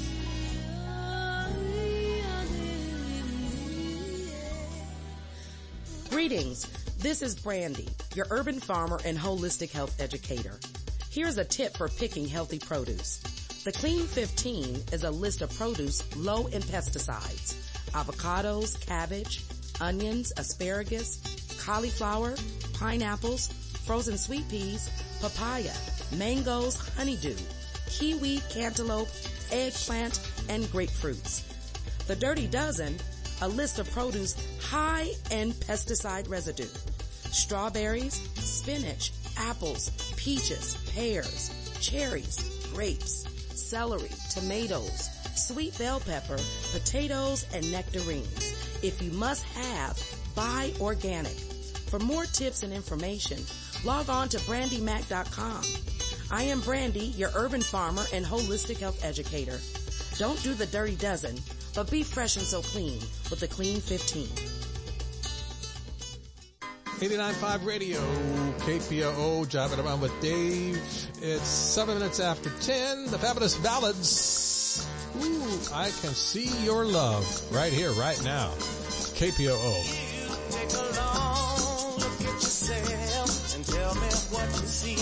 Greetings. This is Brandy, your urban farmer and holistic health educator. Here's a tip for picking healthy produce. The Clean fifteen is a list of produce low in pesticides. Avocados, cabbage, onions, asparagus, cauliflower, pineapples, frozen sweet peas, papaya, mangoes, honeydew, kiwi, cantaloupe, eggplant, and grapefruits. The Dirty Dozen, a list of produce high in pesticide residue. Strawberries, spinach, apples, peaches, pears, cherries, grapes, celery, tomatoes, sweet bell pepper, potatoes, and nectarines. If you must have, buy organic. For more tips and information, log on to brandy mac dot com. I am Brandy, your urban farmer and holistic health educator. Don't do the Dirty Dozen, but be fresh and so clean with the Clean fifteen. eighty-nine point five Radio, K P O O, Jiving Around with Dave. It's seven minutes after ten. The Fabulous Ballads. Ooh, I Can See Your Love right here, right now. K P O O. Take a long look at yourself and tell me what you see.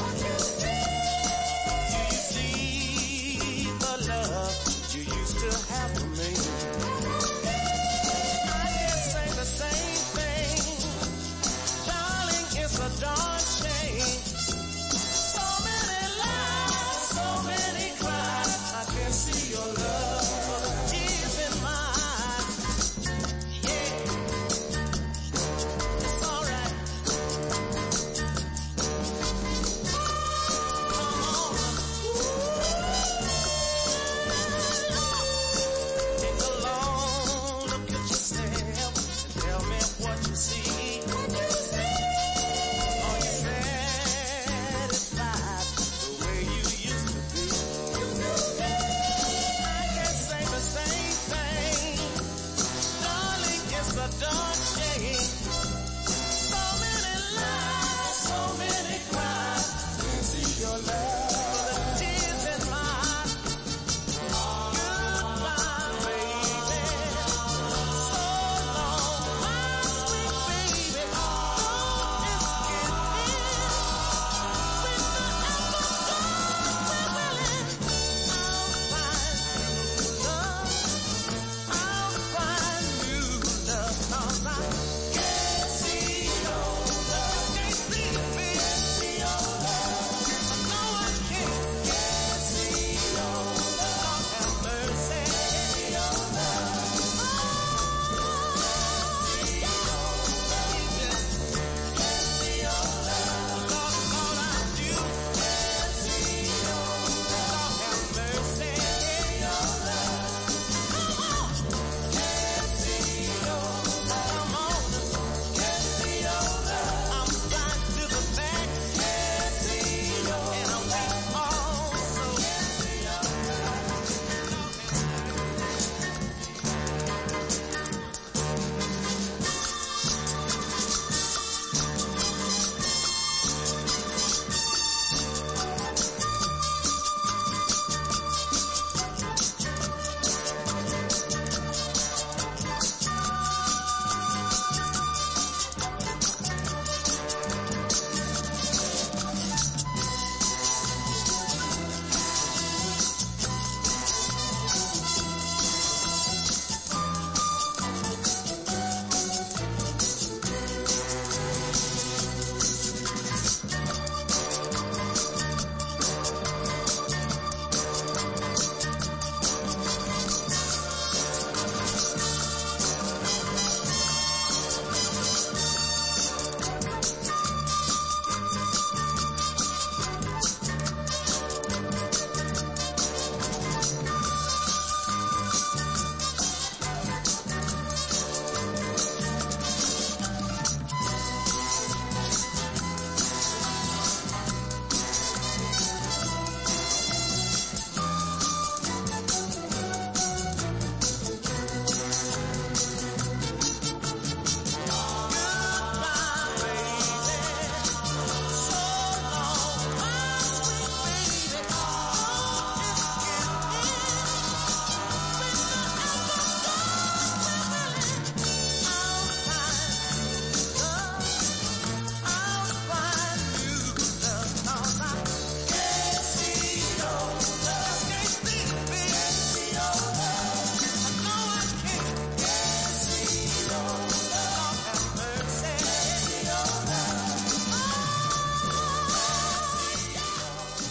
Do you see the love you used to have for me? I can't say the same thing. Darling, it's a darn shame. So many lies, so many cries. I can see your love is in my eyes. Yeah.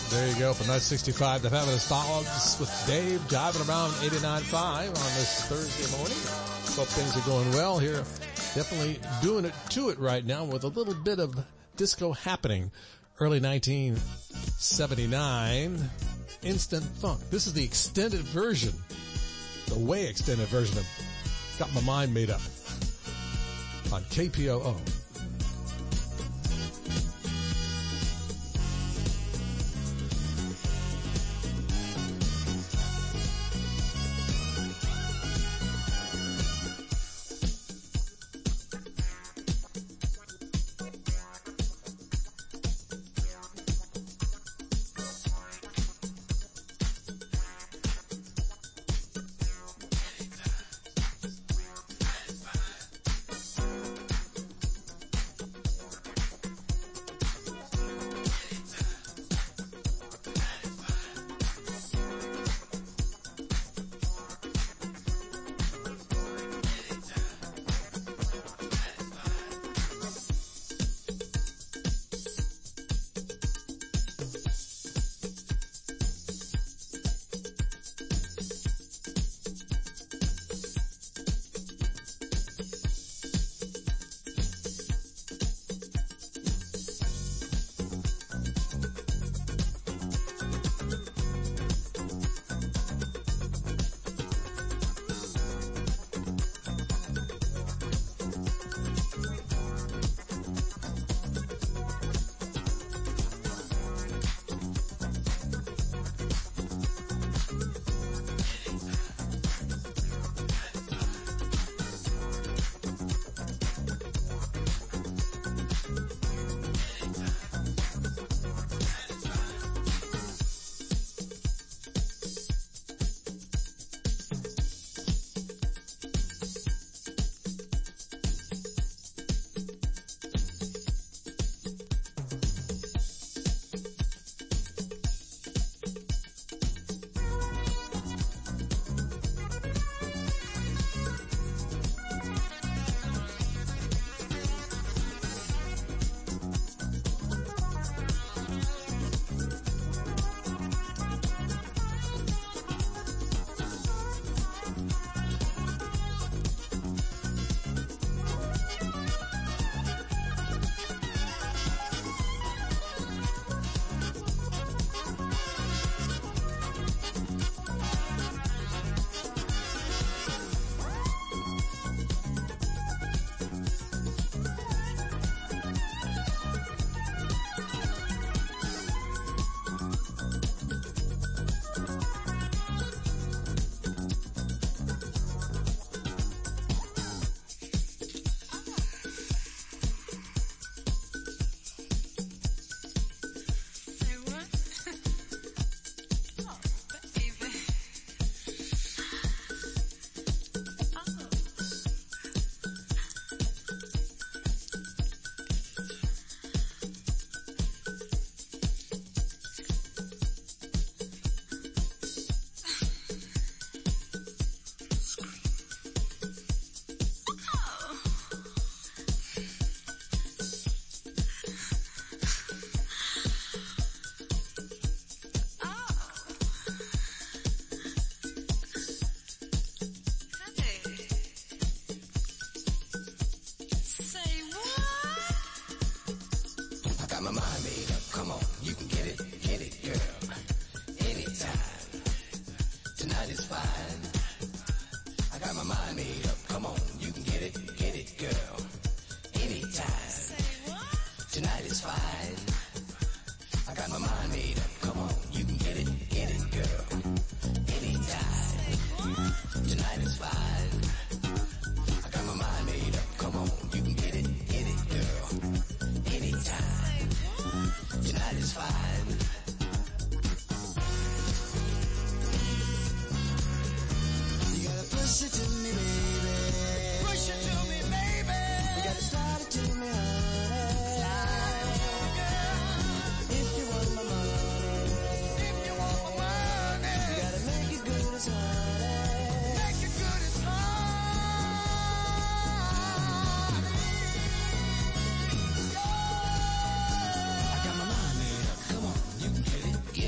There you go. From nine sixty-five to Fabulous Dogs with Dave, jiving around eighty-nine point five on this Thursday morning. Hope things are going well here. Definitely doing it to it right now with a little bit of disco happening. Early nineteen seventy-nine, Instant Funk. This is the extended version, the way extended version of Got My Mind Made Up on K P O O.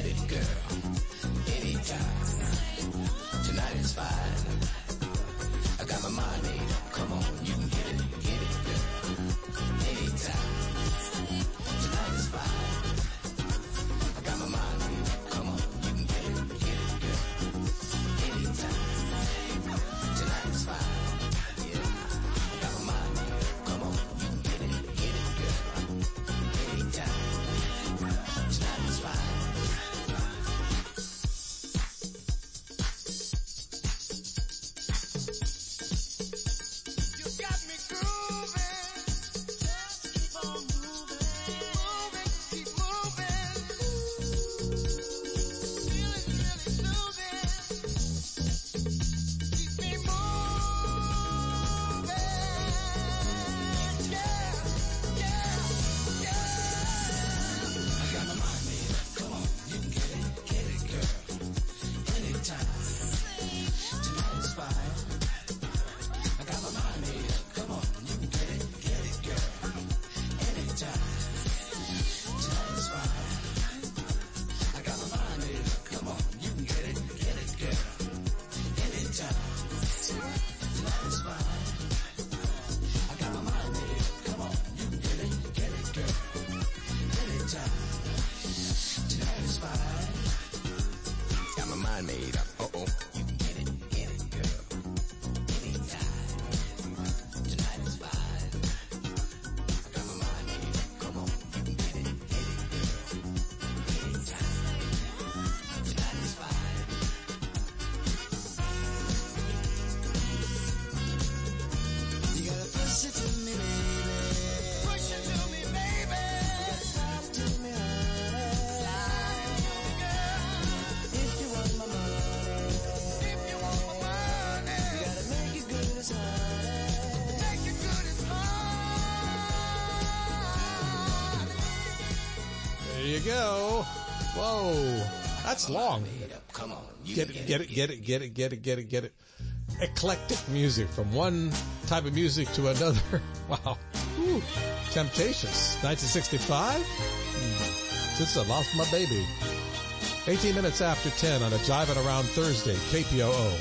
it, girl. Anytime. Tonight is fine. I got my mind made up. Come on, you can get it, get it, girl. Anytime. Tonight is fine. I got my mind made up. Come on, you can get it, get it, girl. Anytime. Tonight is fine. Yeah. I got my mind made up. Come on, you can get it, get it, girl. Anytime. Tonight is fine. Go. Whoa. That's long. Come on. Get it, get it, get it, get it, get it, get it, get it. Eclectic music from one type of music to another. Wow. Ooh. Temptations. nineteen sixty-five. Hmm. Since I lost my baby. eighteen minutes after ten on a Jiving Around Thursday, K P O O.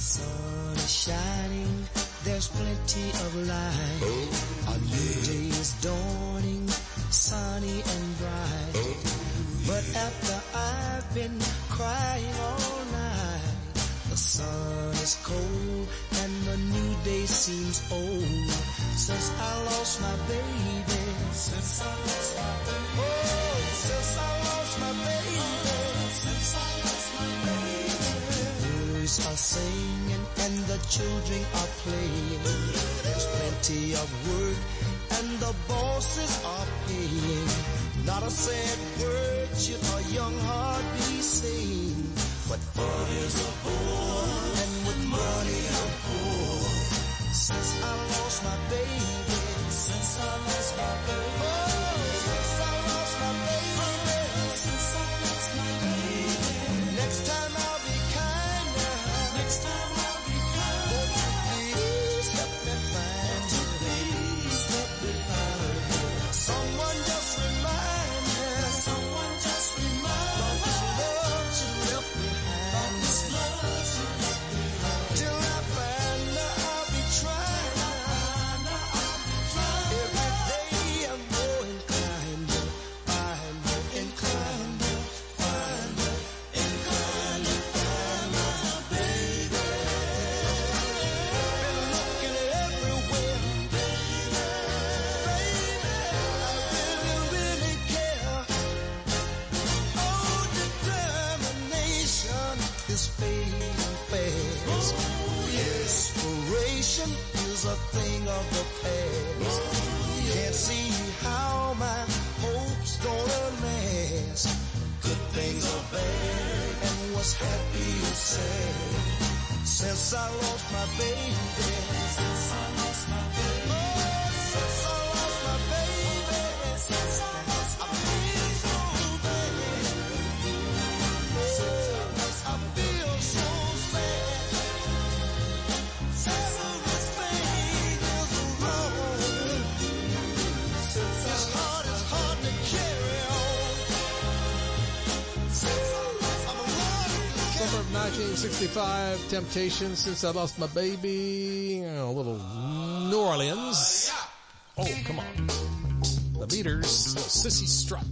Sun is shining. There's plenty of light. Oh, a new day is dawning. Sunny and bright. Oh, but after I've been crying all night, the sun is cold and the new day seems old. Since I lost my baby, since I lost my baby, oh, since I lost my baby, since I lost my baby. The birds are singing and the children are playing. There's plenty of work and the bosses are paying. Not a sad word should a young heart be saying. But fun is a bore, and with money I'm poor. Since I lost my baby, since I lost my baby, oh, since I lost my baby, since I lost my baby. Next time I'll be kinder, next time I'll be kinder. Won't you please help me find you, please help me find you. Someone just remind me, someone just remind me. All this love you left behind, all this love you left behind. Till I find her, I'll be trying. Every day I'm more inclined to find her, inclined to find her, inclined to find my baby. Been looking everywhere, baby, baby. I really, really care. Oh, determination is fading fast. Inspiration is a thing of the past. Can't see how my hope's gonna last. Good things are bad, and what's happy is sad. Since I lost my baby, since I lost my baby, oh, since I lost my baby, since I lost my baby, so bad. I feel so sad. Since this pain is around, this heart is hard to carry on. Since I summer of nineteen sixty-five, Temptations, Since I Lost My Baby, a little New Orleans. Oh, come on. The Beaters, little Sissy Strut.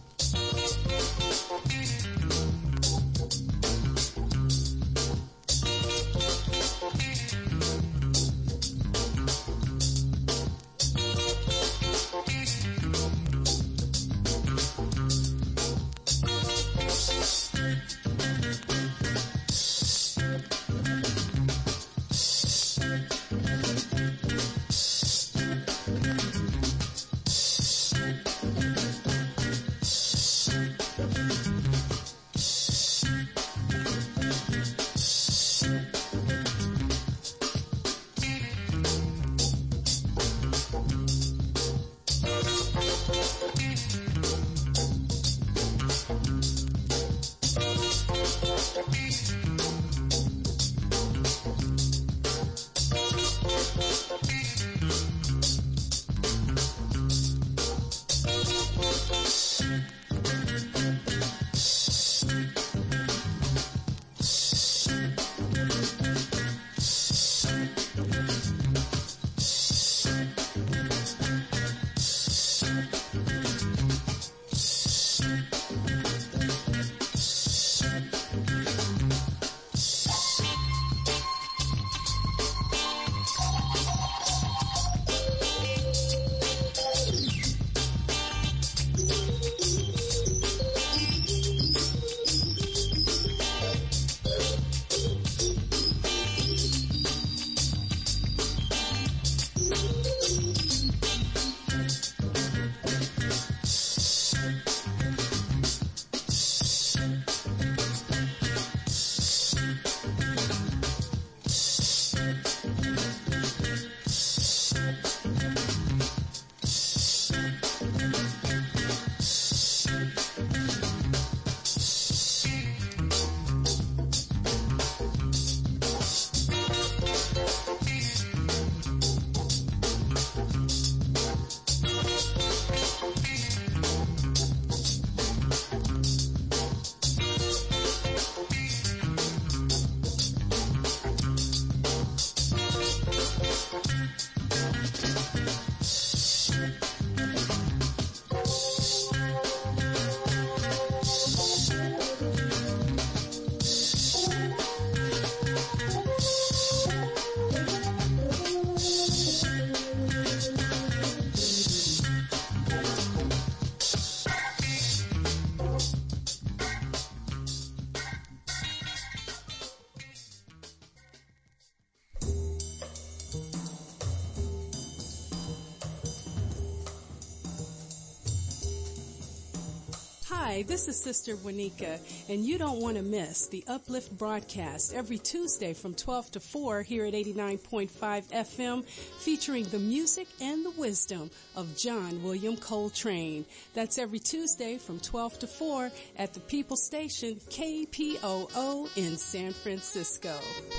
Hi, this is Sister Wanika, and you don't want to miss the Uplift broadcast every Tuesday from twelve to four here at eighty-nine point five F M, featuring the music and the wisdom of John William Coltrane. That's every Tuesday from twelve to four at the People Station K P O O in San Francisco.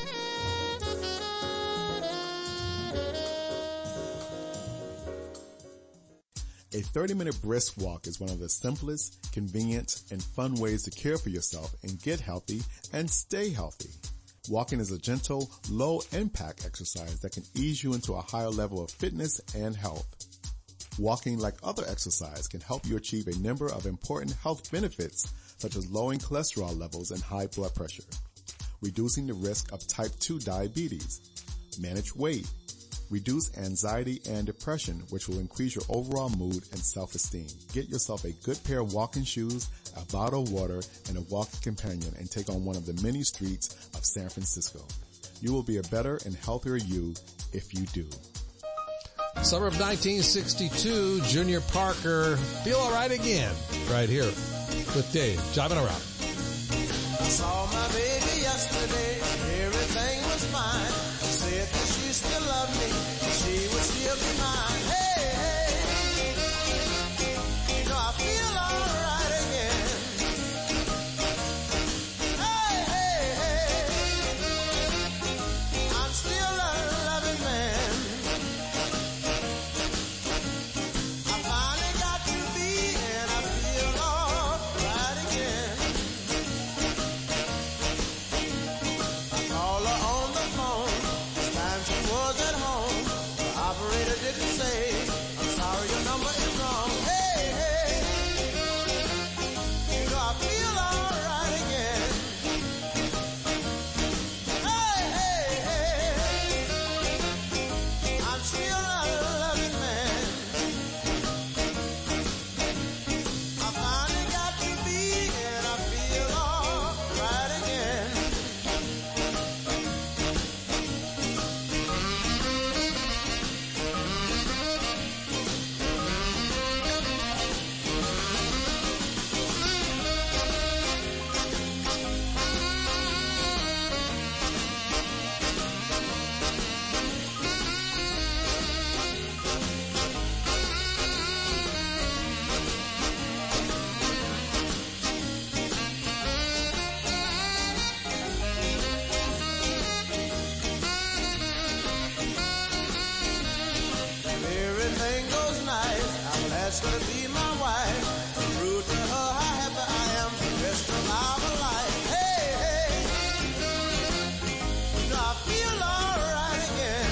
A thirty-minute brisk walk is one of the simplest, convenient, and fun ways to care for yourself and get healthy and stay healthy. Walking is a gentle, low-impact exercise that can ease you into a higher level of fitness and health. Walking, like other exercise, can help you achieve a number of important health benefits, such as lowering cholesterol levels and high blood pressure, reducing the risk of type two diabetes, manage weight, reduce anxiety and depression, which will increase your overall mood and self-esteem. Get yourself a good pair of walking shoes, a bottle of water, and a walking companion, and take on one of the many streets of San Francisco. You will be a better and healthier you if you do. Summer of nineteen sixty-two, Junior Parker, Feel Alright Again, right here with Dave, jiving around. I saw my baby yesterday, everything was fine. She said that she still loved me, she would still be mine. Hey, hey, you know I feel alright again. Hey, hey, hey, I'm still a loving man. I finally got to be and I feel alright again. gonna be my wife. True to her, how happy I am for the rest of our life. Hey, hey, you know I feel alright again.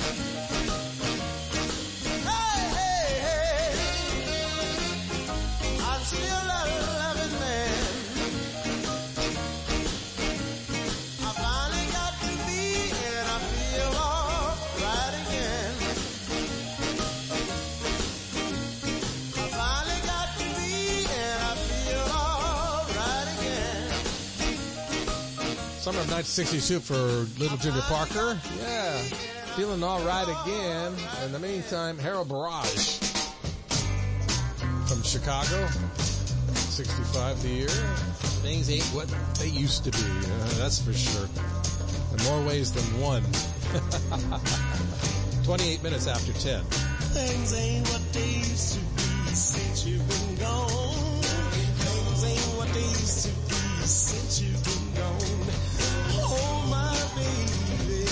Hey, hey, hey, I'm still a loving man. I finally got to be and I feel alright again. I finally got to be and I feel alright again. Summer of nineteen sixty-two for Little Junior Parker. Yeah, feeling all right again. In the meantime, Harold Barrage from Chicago, sixty-five the year. Things ain't what they used to be, uh, that's for sure. In more ways than one. twenty-eight minutes after ten. Things ain't what they used to be since you've been gone. Things ain't what they used to be since you've been gone. Oh my baby,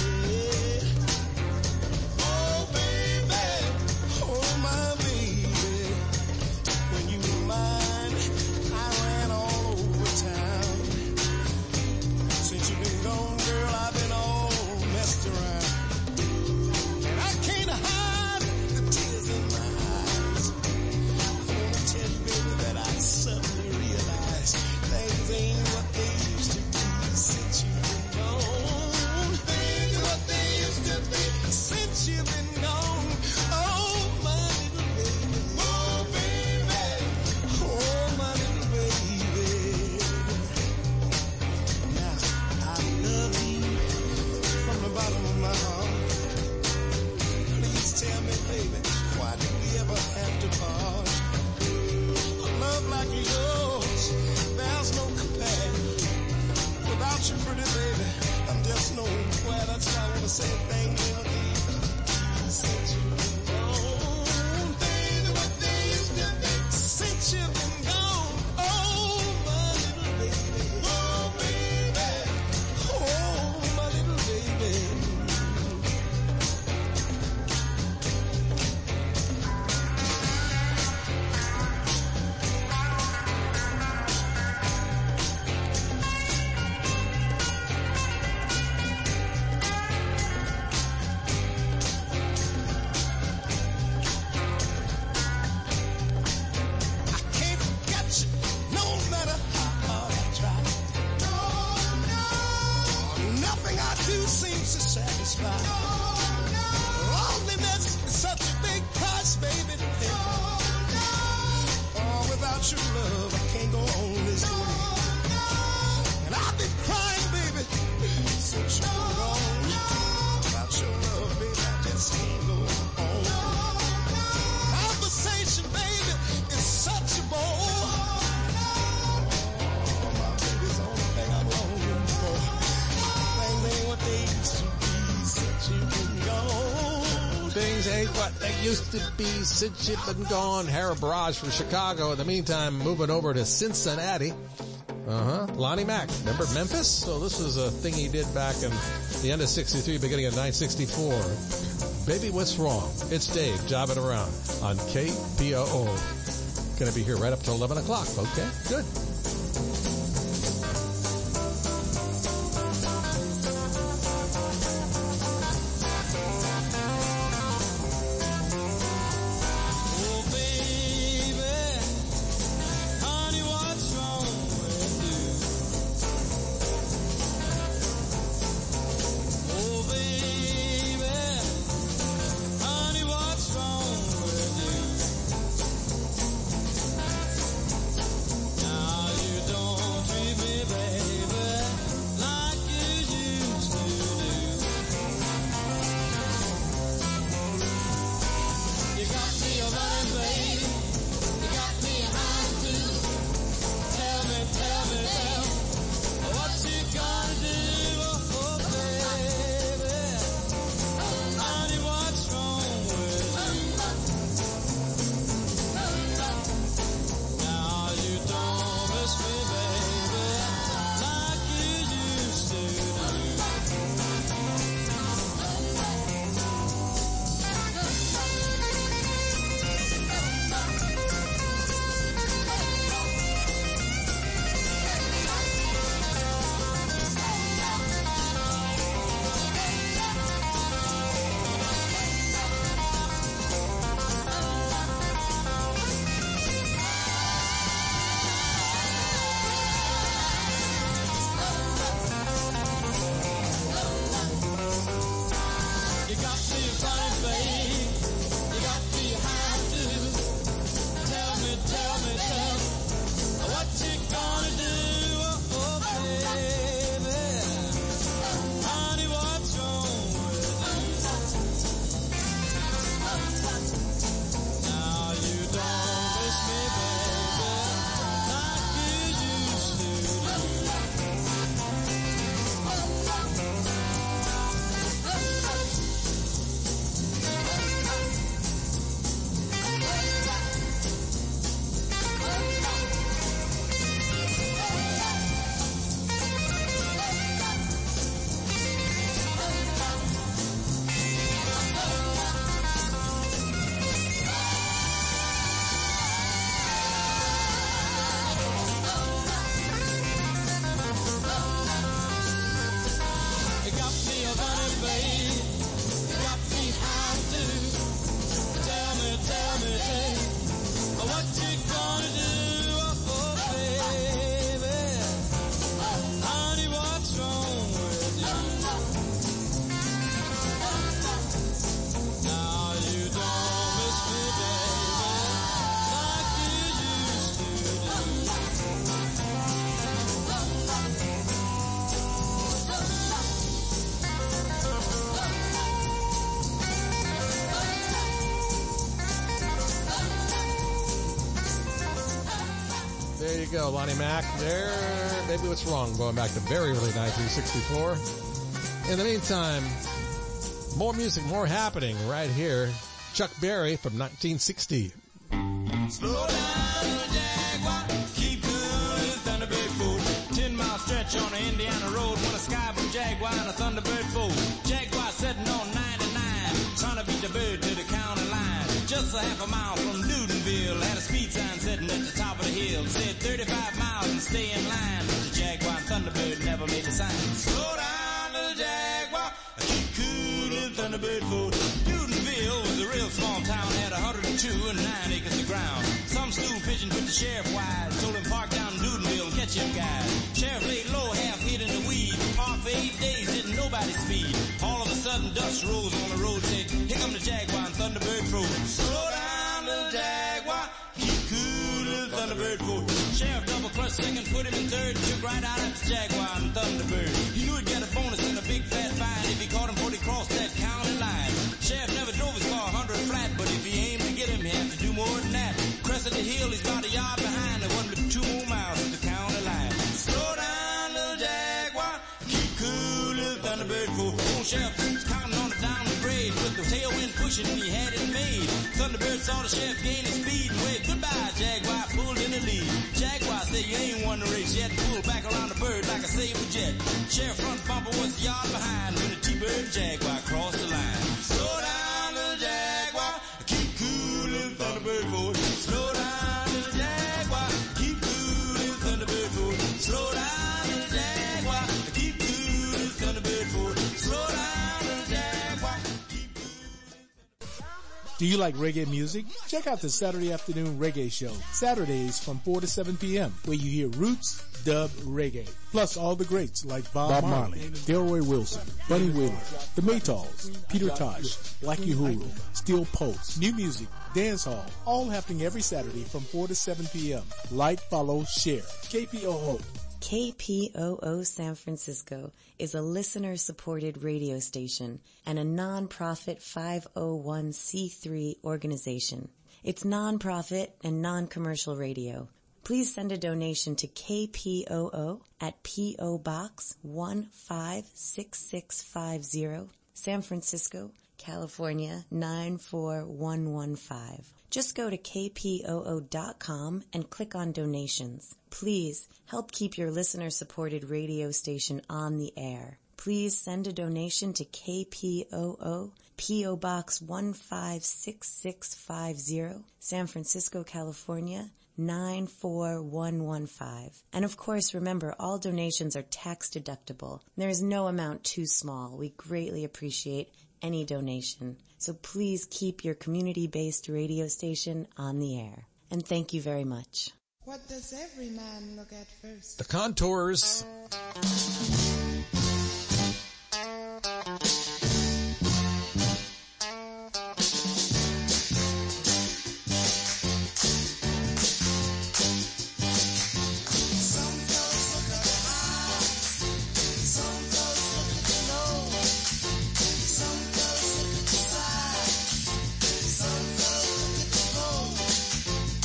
oh baby, oh my baby. When you were mine, I ran all over town. Since you've been gone, girl, I've been all messed around. And I can't hide the tears in my eyes. I wanna tell you, baby, that I suddenly realized things ain't what they used to be since you've been gone. Things what they used to be since you've been gone. Oh, my little baby. Oh, baby. Oh, my little baby. Now, I love you from the bottom of my heart. Please tell me, baby, why did we ever have to part? A love like yours, there's no compare. Without you, pretty baby, I'm just nowhere. That's why I wanna say things ain't what they used to be since you've been gone. Things ain't what they used to be since you've been gone. Oh, my little baby. Oh, baby. Oh, my little baby. I can't forget you, no matter how hard I try. Nothing I do seems to satisfy. Loneliness is such a big price, baby, to pay. Oh, without your love, I can't go on this way. And I've been crying, baby, since you've been gone. Without your love, baby, I just can't go on. Conversation, baby, is such a bore. Oh, my baby's the only thing I'm longing for. Things ain't what they used to be since you've been gone. Things ain't what they used to be since you've been gone. Harold Barrage from Chicago. In the meantime, moving over to Cincinnati. Uh-huh. Lonnie Mack. Remember Memphis? So this is a thing he did back in the end of sixty-three, beginning of nineteen sixty-four. Baby, what's wrong? It's Dave, jobbing around on K P O O. Gonna be here right up till eleven o'clock, okay? Good. Oh, baby, honey, what's wrong with you? Oh, baby, honey, what's wrong with you? Now you go, Lonnie Mac. There, maybe what's wrong, going back to very early nineteen sixty-four. In the meantime, more music, more happening right here. Chuck Berry from nineteen sixty. Slow down, little Jaguar, keep cool, Thunderbird food. Ten mile stretch on the Indiana road when a sky blue Jaguar and a Thunderbird food. Jaguar sitting on ninety-nine, trying to beat the bird to the county line. Just a half a mile from Newtonville, had a speed sign sitting at the top of the hill. Said thirty-five miles and stay in line. But the Jaguar and Thunderbird never made a sign. Slow down, little Jaguar, keep cool, little Thunderbird food. Newtonville was a real small town, had a hundred and two and nine acres of ground. Some stool pigeons with the sheriff wise, told him park down in Newtonville and catch him guys. Sheriff laid low, half hid in the weed, parked for eight days, didn't nobody speed. All of a sudden dust rose on the road, said, here come the Jaguar and Thunderbird frozen. Slow down, little Jaguar, keep cool, little Thunderbird frozen. Sheriff double clutch second, put him in third, took right out at the Jaguar and Thunderbird. He knew he'd get a bonus and a big fat fine if he caught him before he crossed that county line. Sheriff never drove his car a hundred flat, but if he aimed to get him, he had to do more than that. Crested the hill, he's about a yard behind, there wasn't but two more miles to the county line. Slow down, little Jaguar, keep cool, little Thunderbird fool. Old sheriff was counting on it down the grade, with the tailwind pushing, he had it made. Thunderbird saw the sheriff gain his speed and waved goodbye. Jaguar pulled in the lead. Jaguar said, you ain't won the race yet. Pulled back around the bird like a saber jet. Sheriff front bumper was a yard behind when the T-Bird Jaguar crossed the line. Slow down, little Jaguar, keep cool, little Thunderbird fool. Slow down, little Jaguar, keep cool, little Thunderbird fool. Slow down, little Jaguar, keep cool, little Thunderbird fool. Slow down, little Jaguar. Do you like reggae music? Check out the Saturday Afternoon Reggae Show, Saturdays from four to seven p.m., where you hear roots, dub, reggae, plus all the greats like Bob, Bob Marley, Delroy Wilson, Bunny Wheeler, The Maytals, Peter Tosh, Blackie Uhuru, Steel Pulse, new music, dance hall, all happening every Saturday from four to seven p.m. Like, follow, share. K P O O. K P O O San Francisco is a listener-supported radio station and a non-profit five oh one c three organization. It's non-profit and non-commercial radio. Please send a donation to K P O O at P O Box one five six six five zero, San Francisco, California nine four one one five. Just go to K P O O dot com and click on donations. Please help keep your listener-supported radio station on the air. Please send a donation to K P O O, P O Box one five six six five zero, San Francisco, California nine four one one five. And of course, remember, all donations are tax deductible. There is no amount too small. We greatly appreciate any donation. So please keep your community-based radio station on the air. And thank you very much. What does every man look at first? The Contours.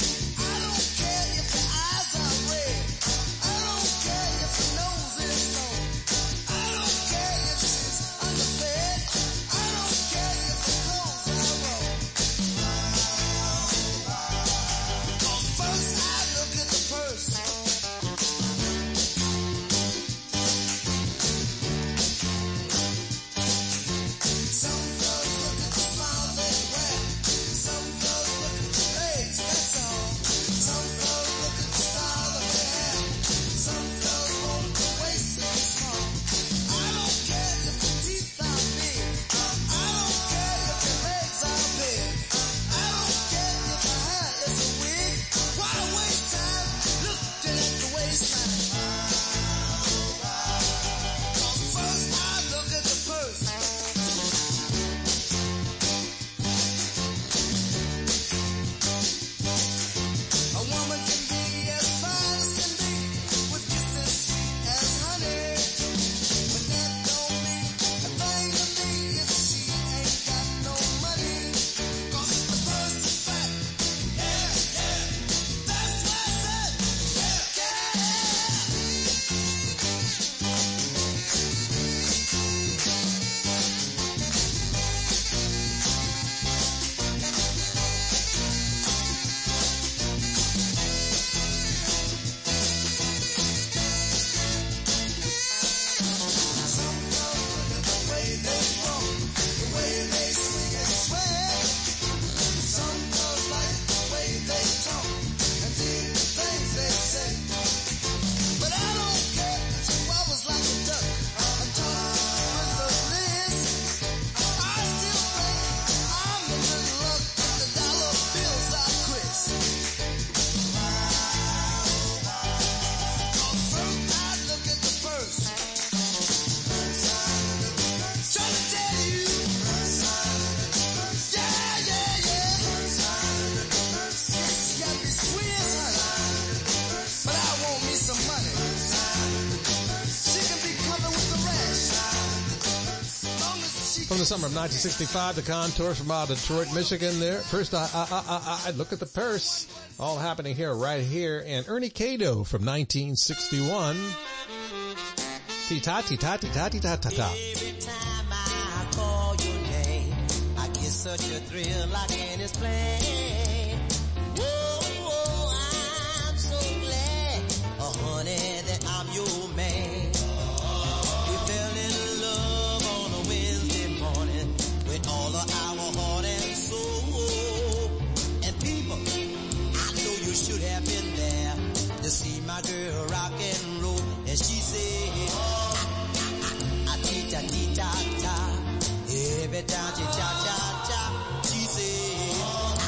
I don't care if your eyes are red. I don't care if your nose is long. From the summer of nineteen sixty-five, the Contours from out of Detroit, Michigan there. First, I, I, I, I, look at the purse. All happening here, right here. And Ernie Cato from nineteen sixty-one. Ti-ta, ti-ta, ti-ta, ti-ta, ta-ta. Every time I call your name, I get such a thrill like in this plane. Whoa, whoa, I'm so glad, oh honey, that I'm your man. We fell in love on a Wednesday morning with all of our heart and soul. And people, I know you should have been there to see my girl rock and roll. And she said, ta-ta-ta. Every time she cha-cha-cha, she said,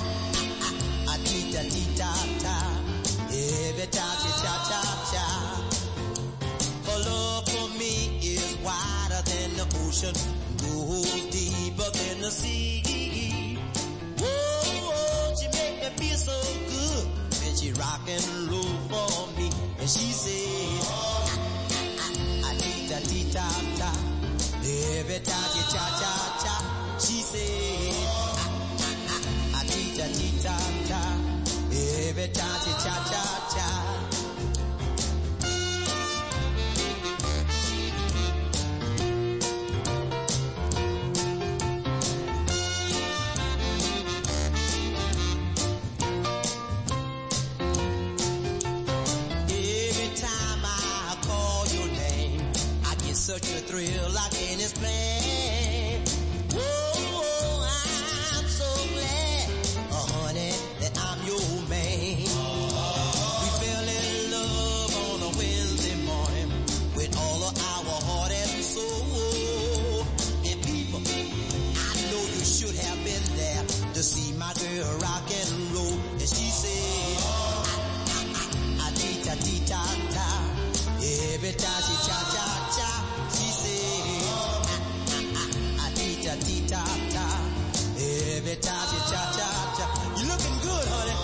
ah-tee-ta-tee-ta-ta. Every time she cha-cha-cha. Her love for me is wider than the ocean, goes deeper than the sea. Whoa, whoa, she make me feel so good when she rock and roll for me. And she said, ah-tee-ta-tee-ta-ta. Every time she cha-cha-cha, she said, ah-tee-ta-tee-ta-ta. Every time she cha-cha-cha. Such a thrill like in this plane. Whoa, whoa, I'm so glad, oh honey, that I'm your man. We fell in love on a Wednesday morning with all of our heart and soul. And people, I know you should have been there to see my girl rock and roll. And she said, ah-tee-ta-tee-ta-ta. Every time she cha-cha-cha. Ta-ta. Every time you cha-cha-cha, you looking good, honey.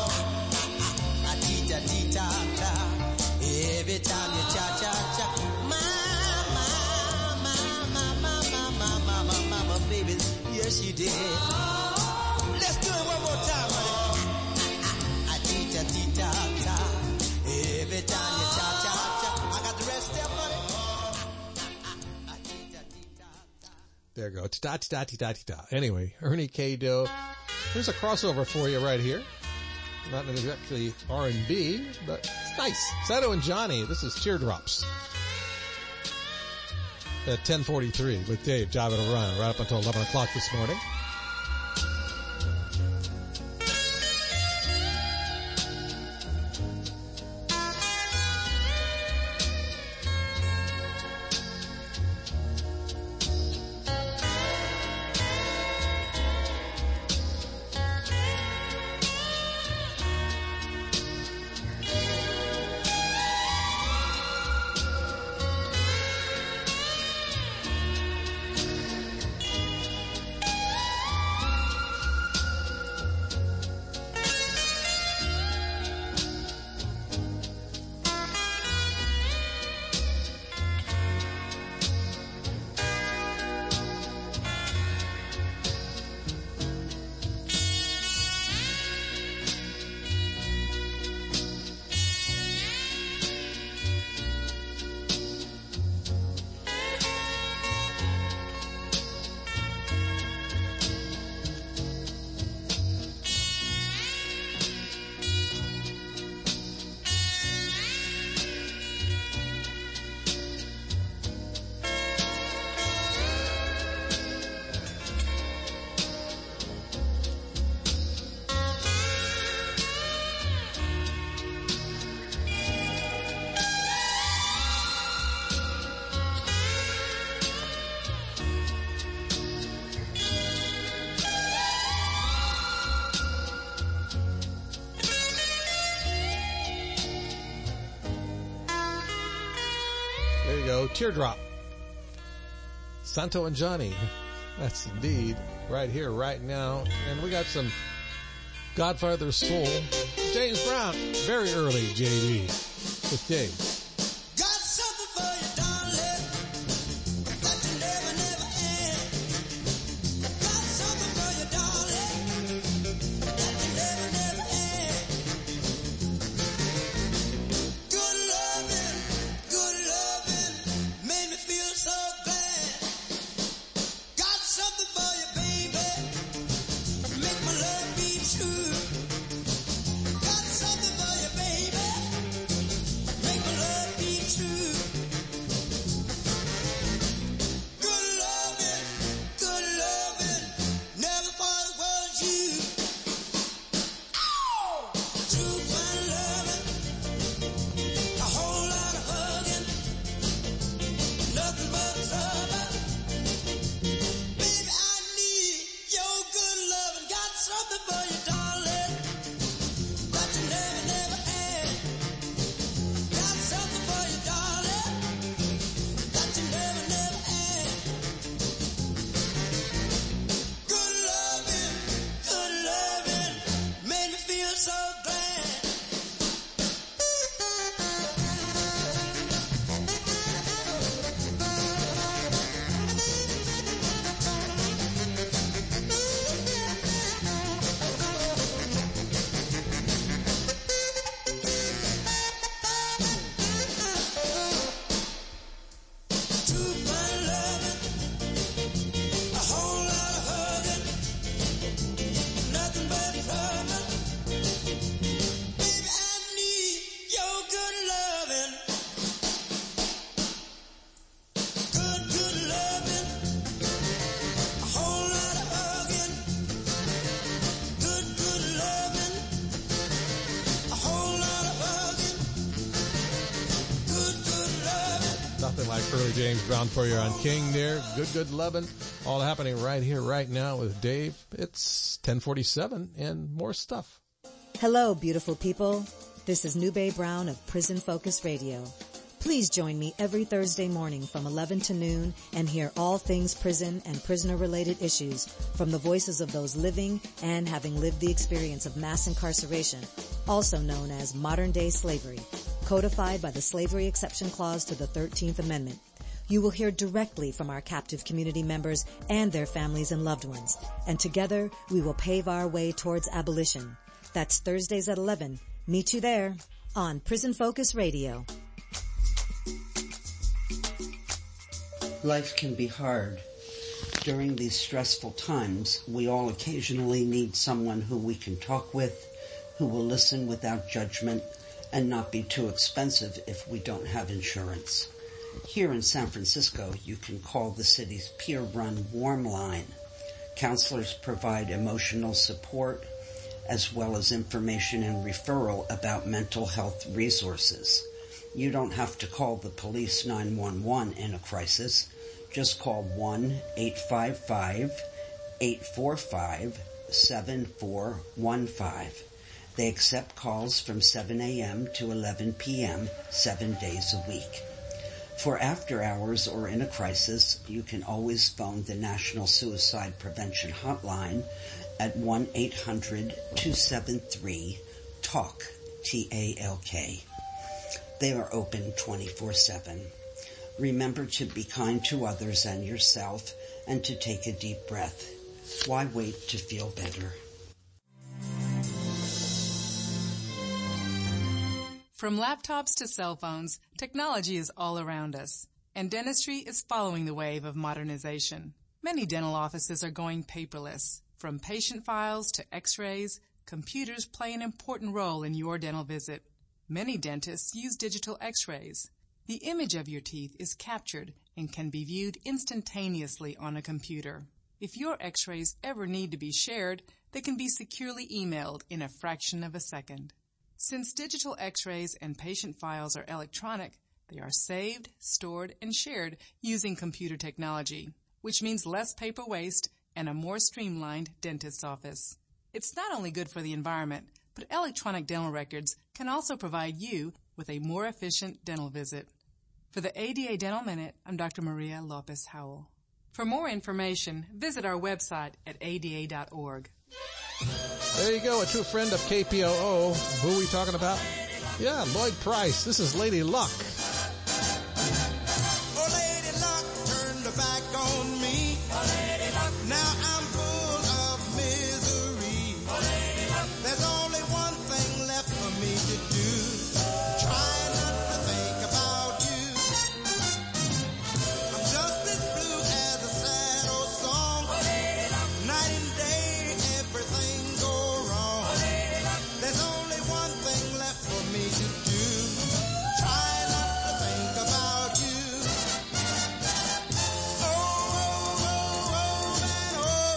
Ah-tee-ta-tee-ta-ta. Every time you cha-cha-cha, my, my, my, my, my, my, my, my, my, my, baby, yes you did. Let's do it one more time, honey. Ah-tee-ta-tee-ta-ta. Every time you cha-cha-cha, I got the rest of them, honey. There you go. Ta-ta-ta-ta-ta. Anyway, Ernie Cato. Here's a crossover for you right here. Not exactly R and B, but it's nice. Sato and Johnny. This is Teardrops. At ten forty-three with Dave, Java and Orion, right up until eleven o'clock this morning. Teardrop. Santo and Johnny. That's indeed right here, right now. And we got some Godfather Soul. James Brown, very early, J D. With Dave. Got something for you, darling, that you never, never had. Too much loving, a whole lot of hugging, nothing but loving. Baby, I need your good loving. Good, good loving, a whole lot of hugging. Good, good loving, a whole lot of hugging. Good, good loving. Nothing like early James Brown for you on King there. Good, good lovin'. All happening right here, right now with Dave. It's ten forty-seven and more stuff. Hello, beautiful people. This is Nube Brown of Prison Focus Radio. Please join me every Thursday morning from eleven to noon and hear all things prison and prisoner-related issues from the voices of those living and having lived the experience of mass incarceration, also known as modern-day slavery, codified by the Slavery Exception Clause to the thirteenth Amendment. You will hear directly from our captive community members and their families and loved ones, and together we will pave our way towards abolition. That's Thursdays at eleven. Meet you there on Prison Focus Radio. Life can be hard. During these stressful times, we all occasionally need someone who we can talk with, who will listen without judgment, and not be too expensive if we don't have insurance. Here in San Francisco, you can call the city's peer-run Warm Line. Counselors provide emotional support, as well as information and referral about mental health resources. You don't have to call the police nine one one in a crisis. Just call one eight five five, eight four five, seven four one five. They accept calls from seven a.m. to eleven p.m. seven days a week. For after hours or in a crisis, you can always phone the National Suicide Prevention Hotline at one eight hundred, two seven three, TALK, T A L K. They are open twenty-four seven. Remember to be kind to others and yourself and to take a deep breath. Why wait to feel better? From laptops to cell phones, technology is all around us, and dentistry is following the wave of modernization. Many dental offices are going paperless. From patient files to x-rays, computers play an important role in your dental visit. Many dentists use digital x-rays. The image of your teeth is captured and can be viewed instantaneously on a computer. If your x-rays ever need to be shared, they can be securely emailed in a fraction of a second. Since digital x-rays and patient files are electronic, they are saved, stored, and shared using computer technology, which means less paper waste and a more streamlined dentist's office. It's not only good for the environment, but electronic dental records can also provide you with a more efficient dental visit. For the A D A Dental Minute, I'm Doctor Maria Lopez Howell. For more information, visit our website at A D A dot org. There you go, a true friend of K P O O. Who are we talking about? Yeah, Lloyd Price. This is Lady Luck. Oh, Lady Luck turned her back on me. Oh, Lady Luck. Now I'm full of misery. Oh, Lady Luck. There's only one thing left for me to do. Try not to think about you. I'm just as blue as a sad old song. Oh, Lady Luck. Night and day, everything go wrong. Oh, Lady Luck. There's only one thing left for me to do. Try not to think about you. Oh, oh, oh, oh, man, oh,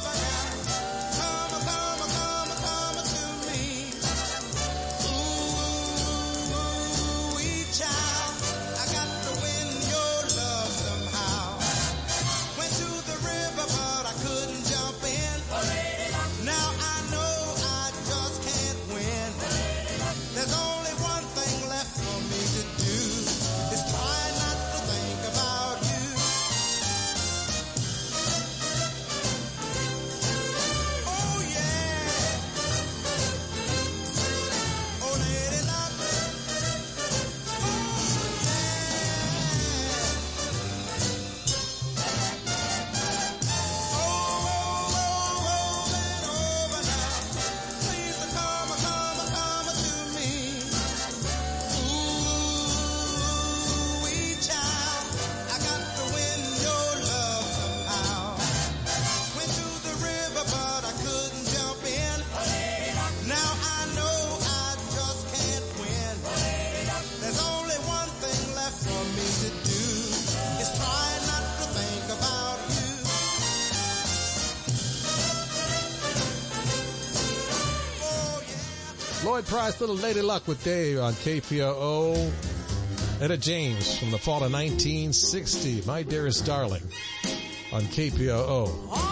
Lloyd Price, Little Lady Luck with Dave on K P O O. Etta James from the fall of nineteen sixty, My Dearest Darling on K P O O.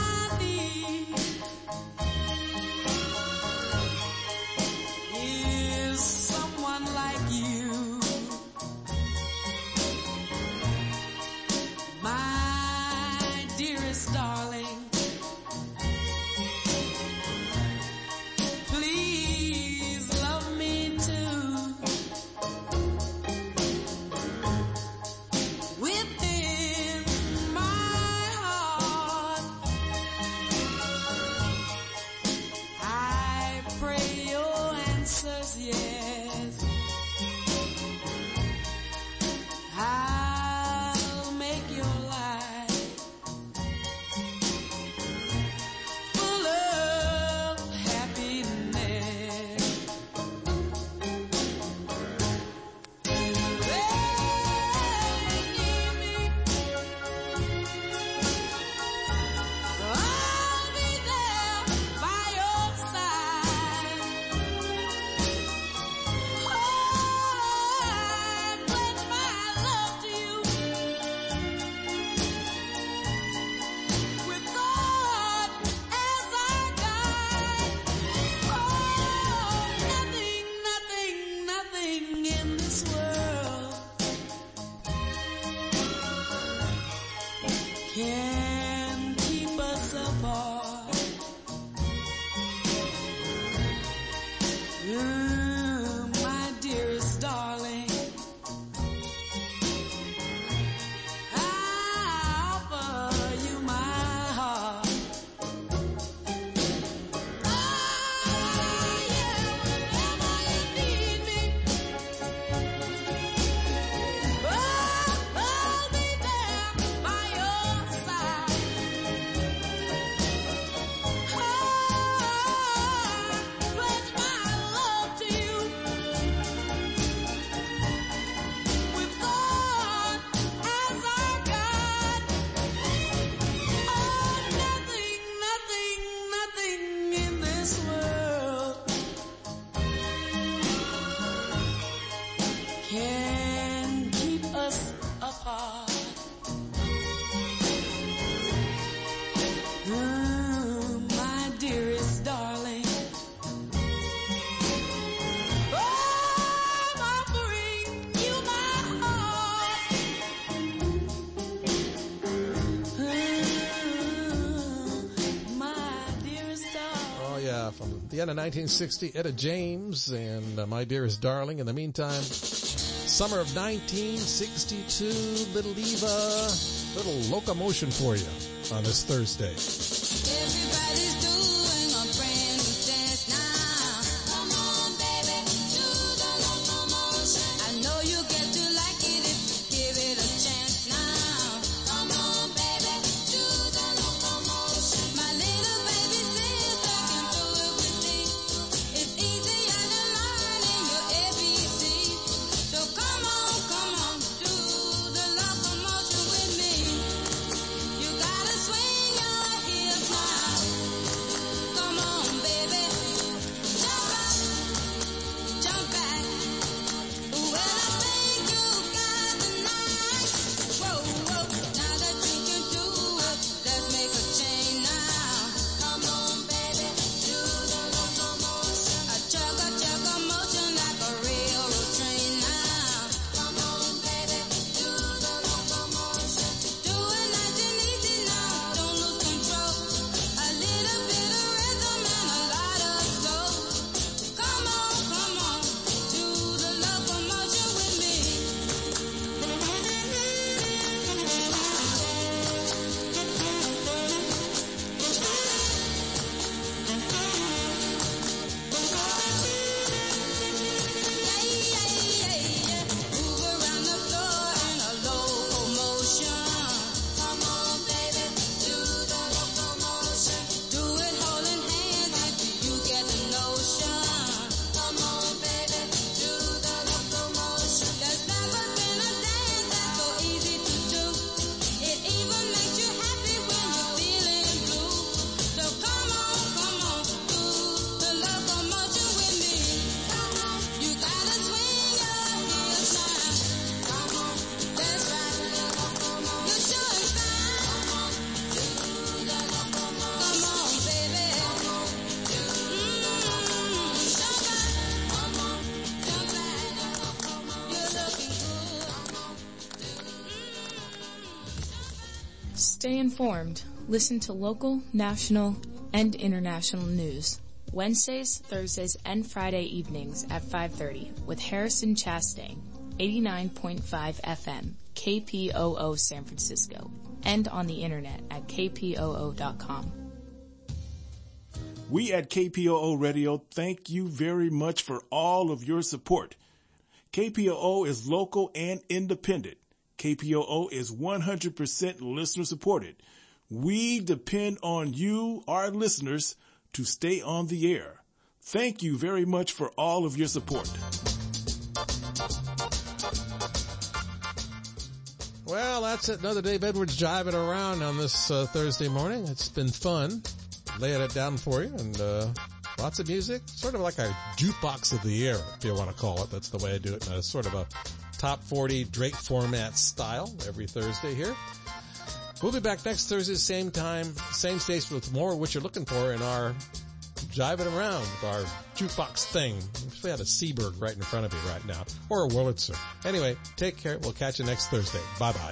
The end of nineteen sixty, Etta James and uh, My Dearest Darling. In the meantime, summer of nineteen sixty-two, Little Eva, little locomotion for you on this Thursday. Everybody's doing a brand new dance now. Come on, baby, do the locomotion. I know you get to like it if you give it a chance now. Come on, baby, do the locomotion. My little baby sister can do it with me. It's easier than learning your A B C. So come on, come on, do the locomotion with me. You gotta swing your hips now. Stay informed. Listen to local, national, and international news. Wednesdays, Thursdays, and Friday evenings at five thirty with Harrison Chastain, eighty-nine point five F M, K P O O San Francisco, and on the internet at K P O O dot com. We at K P O O Radio thank you very much for all of your support. K P O O is local and independent. K P O O is one hundred percent listener supported. We depend on you, our listeners, to stay on the air. Thank you very much for all of your support. Well, that's it. Another Dave Edwards jiving around on this uh, Thursday morning. It's been fun laying it down for you, and uh, lots of music. Sort of like our jukebox of the year, if you want to call it. That's the way I do it. In a sort of a top forty Drake format style every Thursday here. We'll be back next Thursday, same time, same station, with more of what you're looking for in our jiving around with our jukebox thing. Wish we had a Seaberg right in front of you right now, or a Wurlitzer. Anyway, take care. We'll catch you next Thursday. Bye-bye.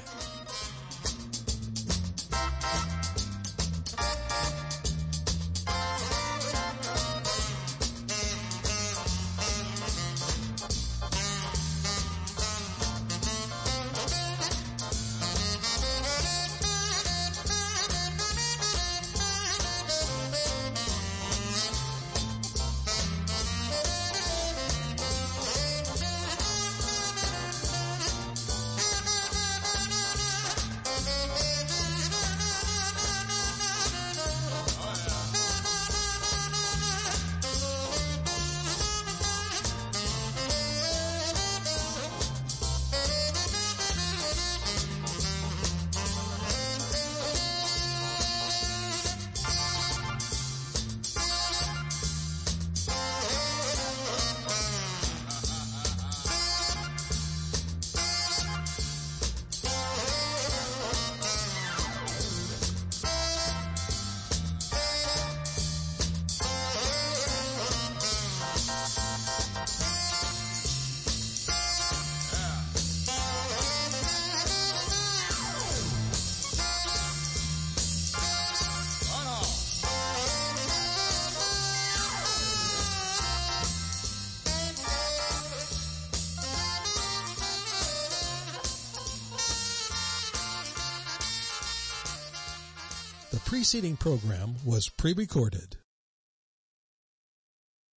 The preceding program was pre-recorded.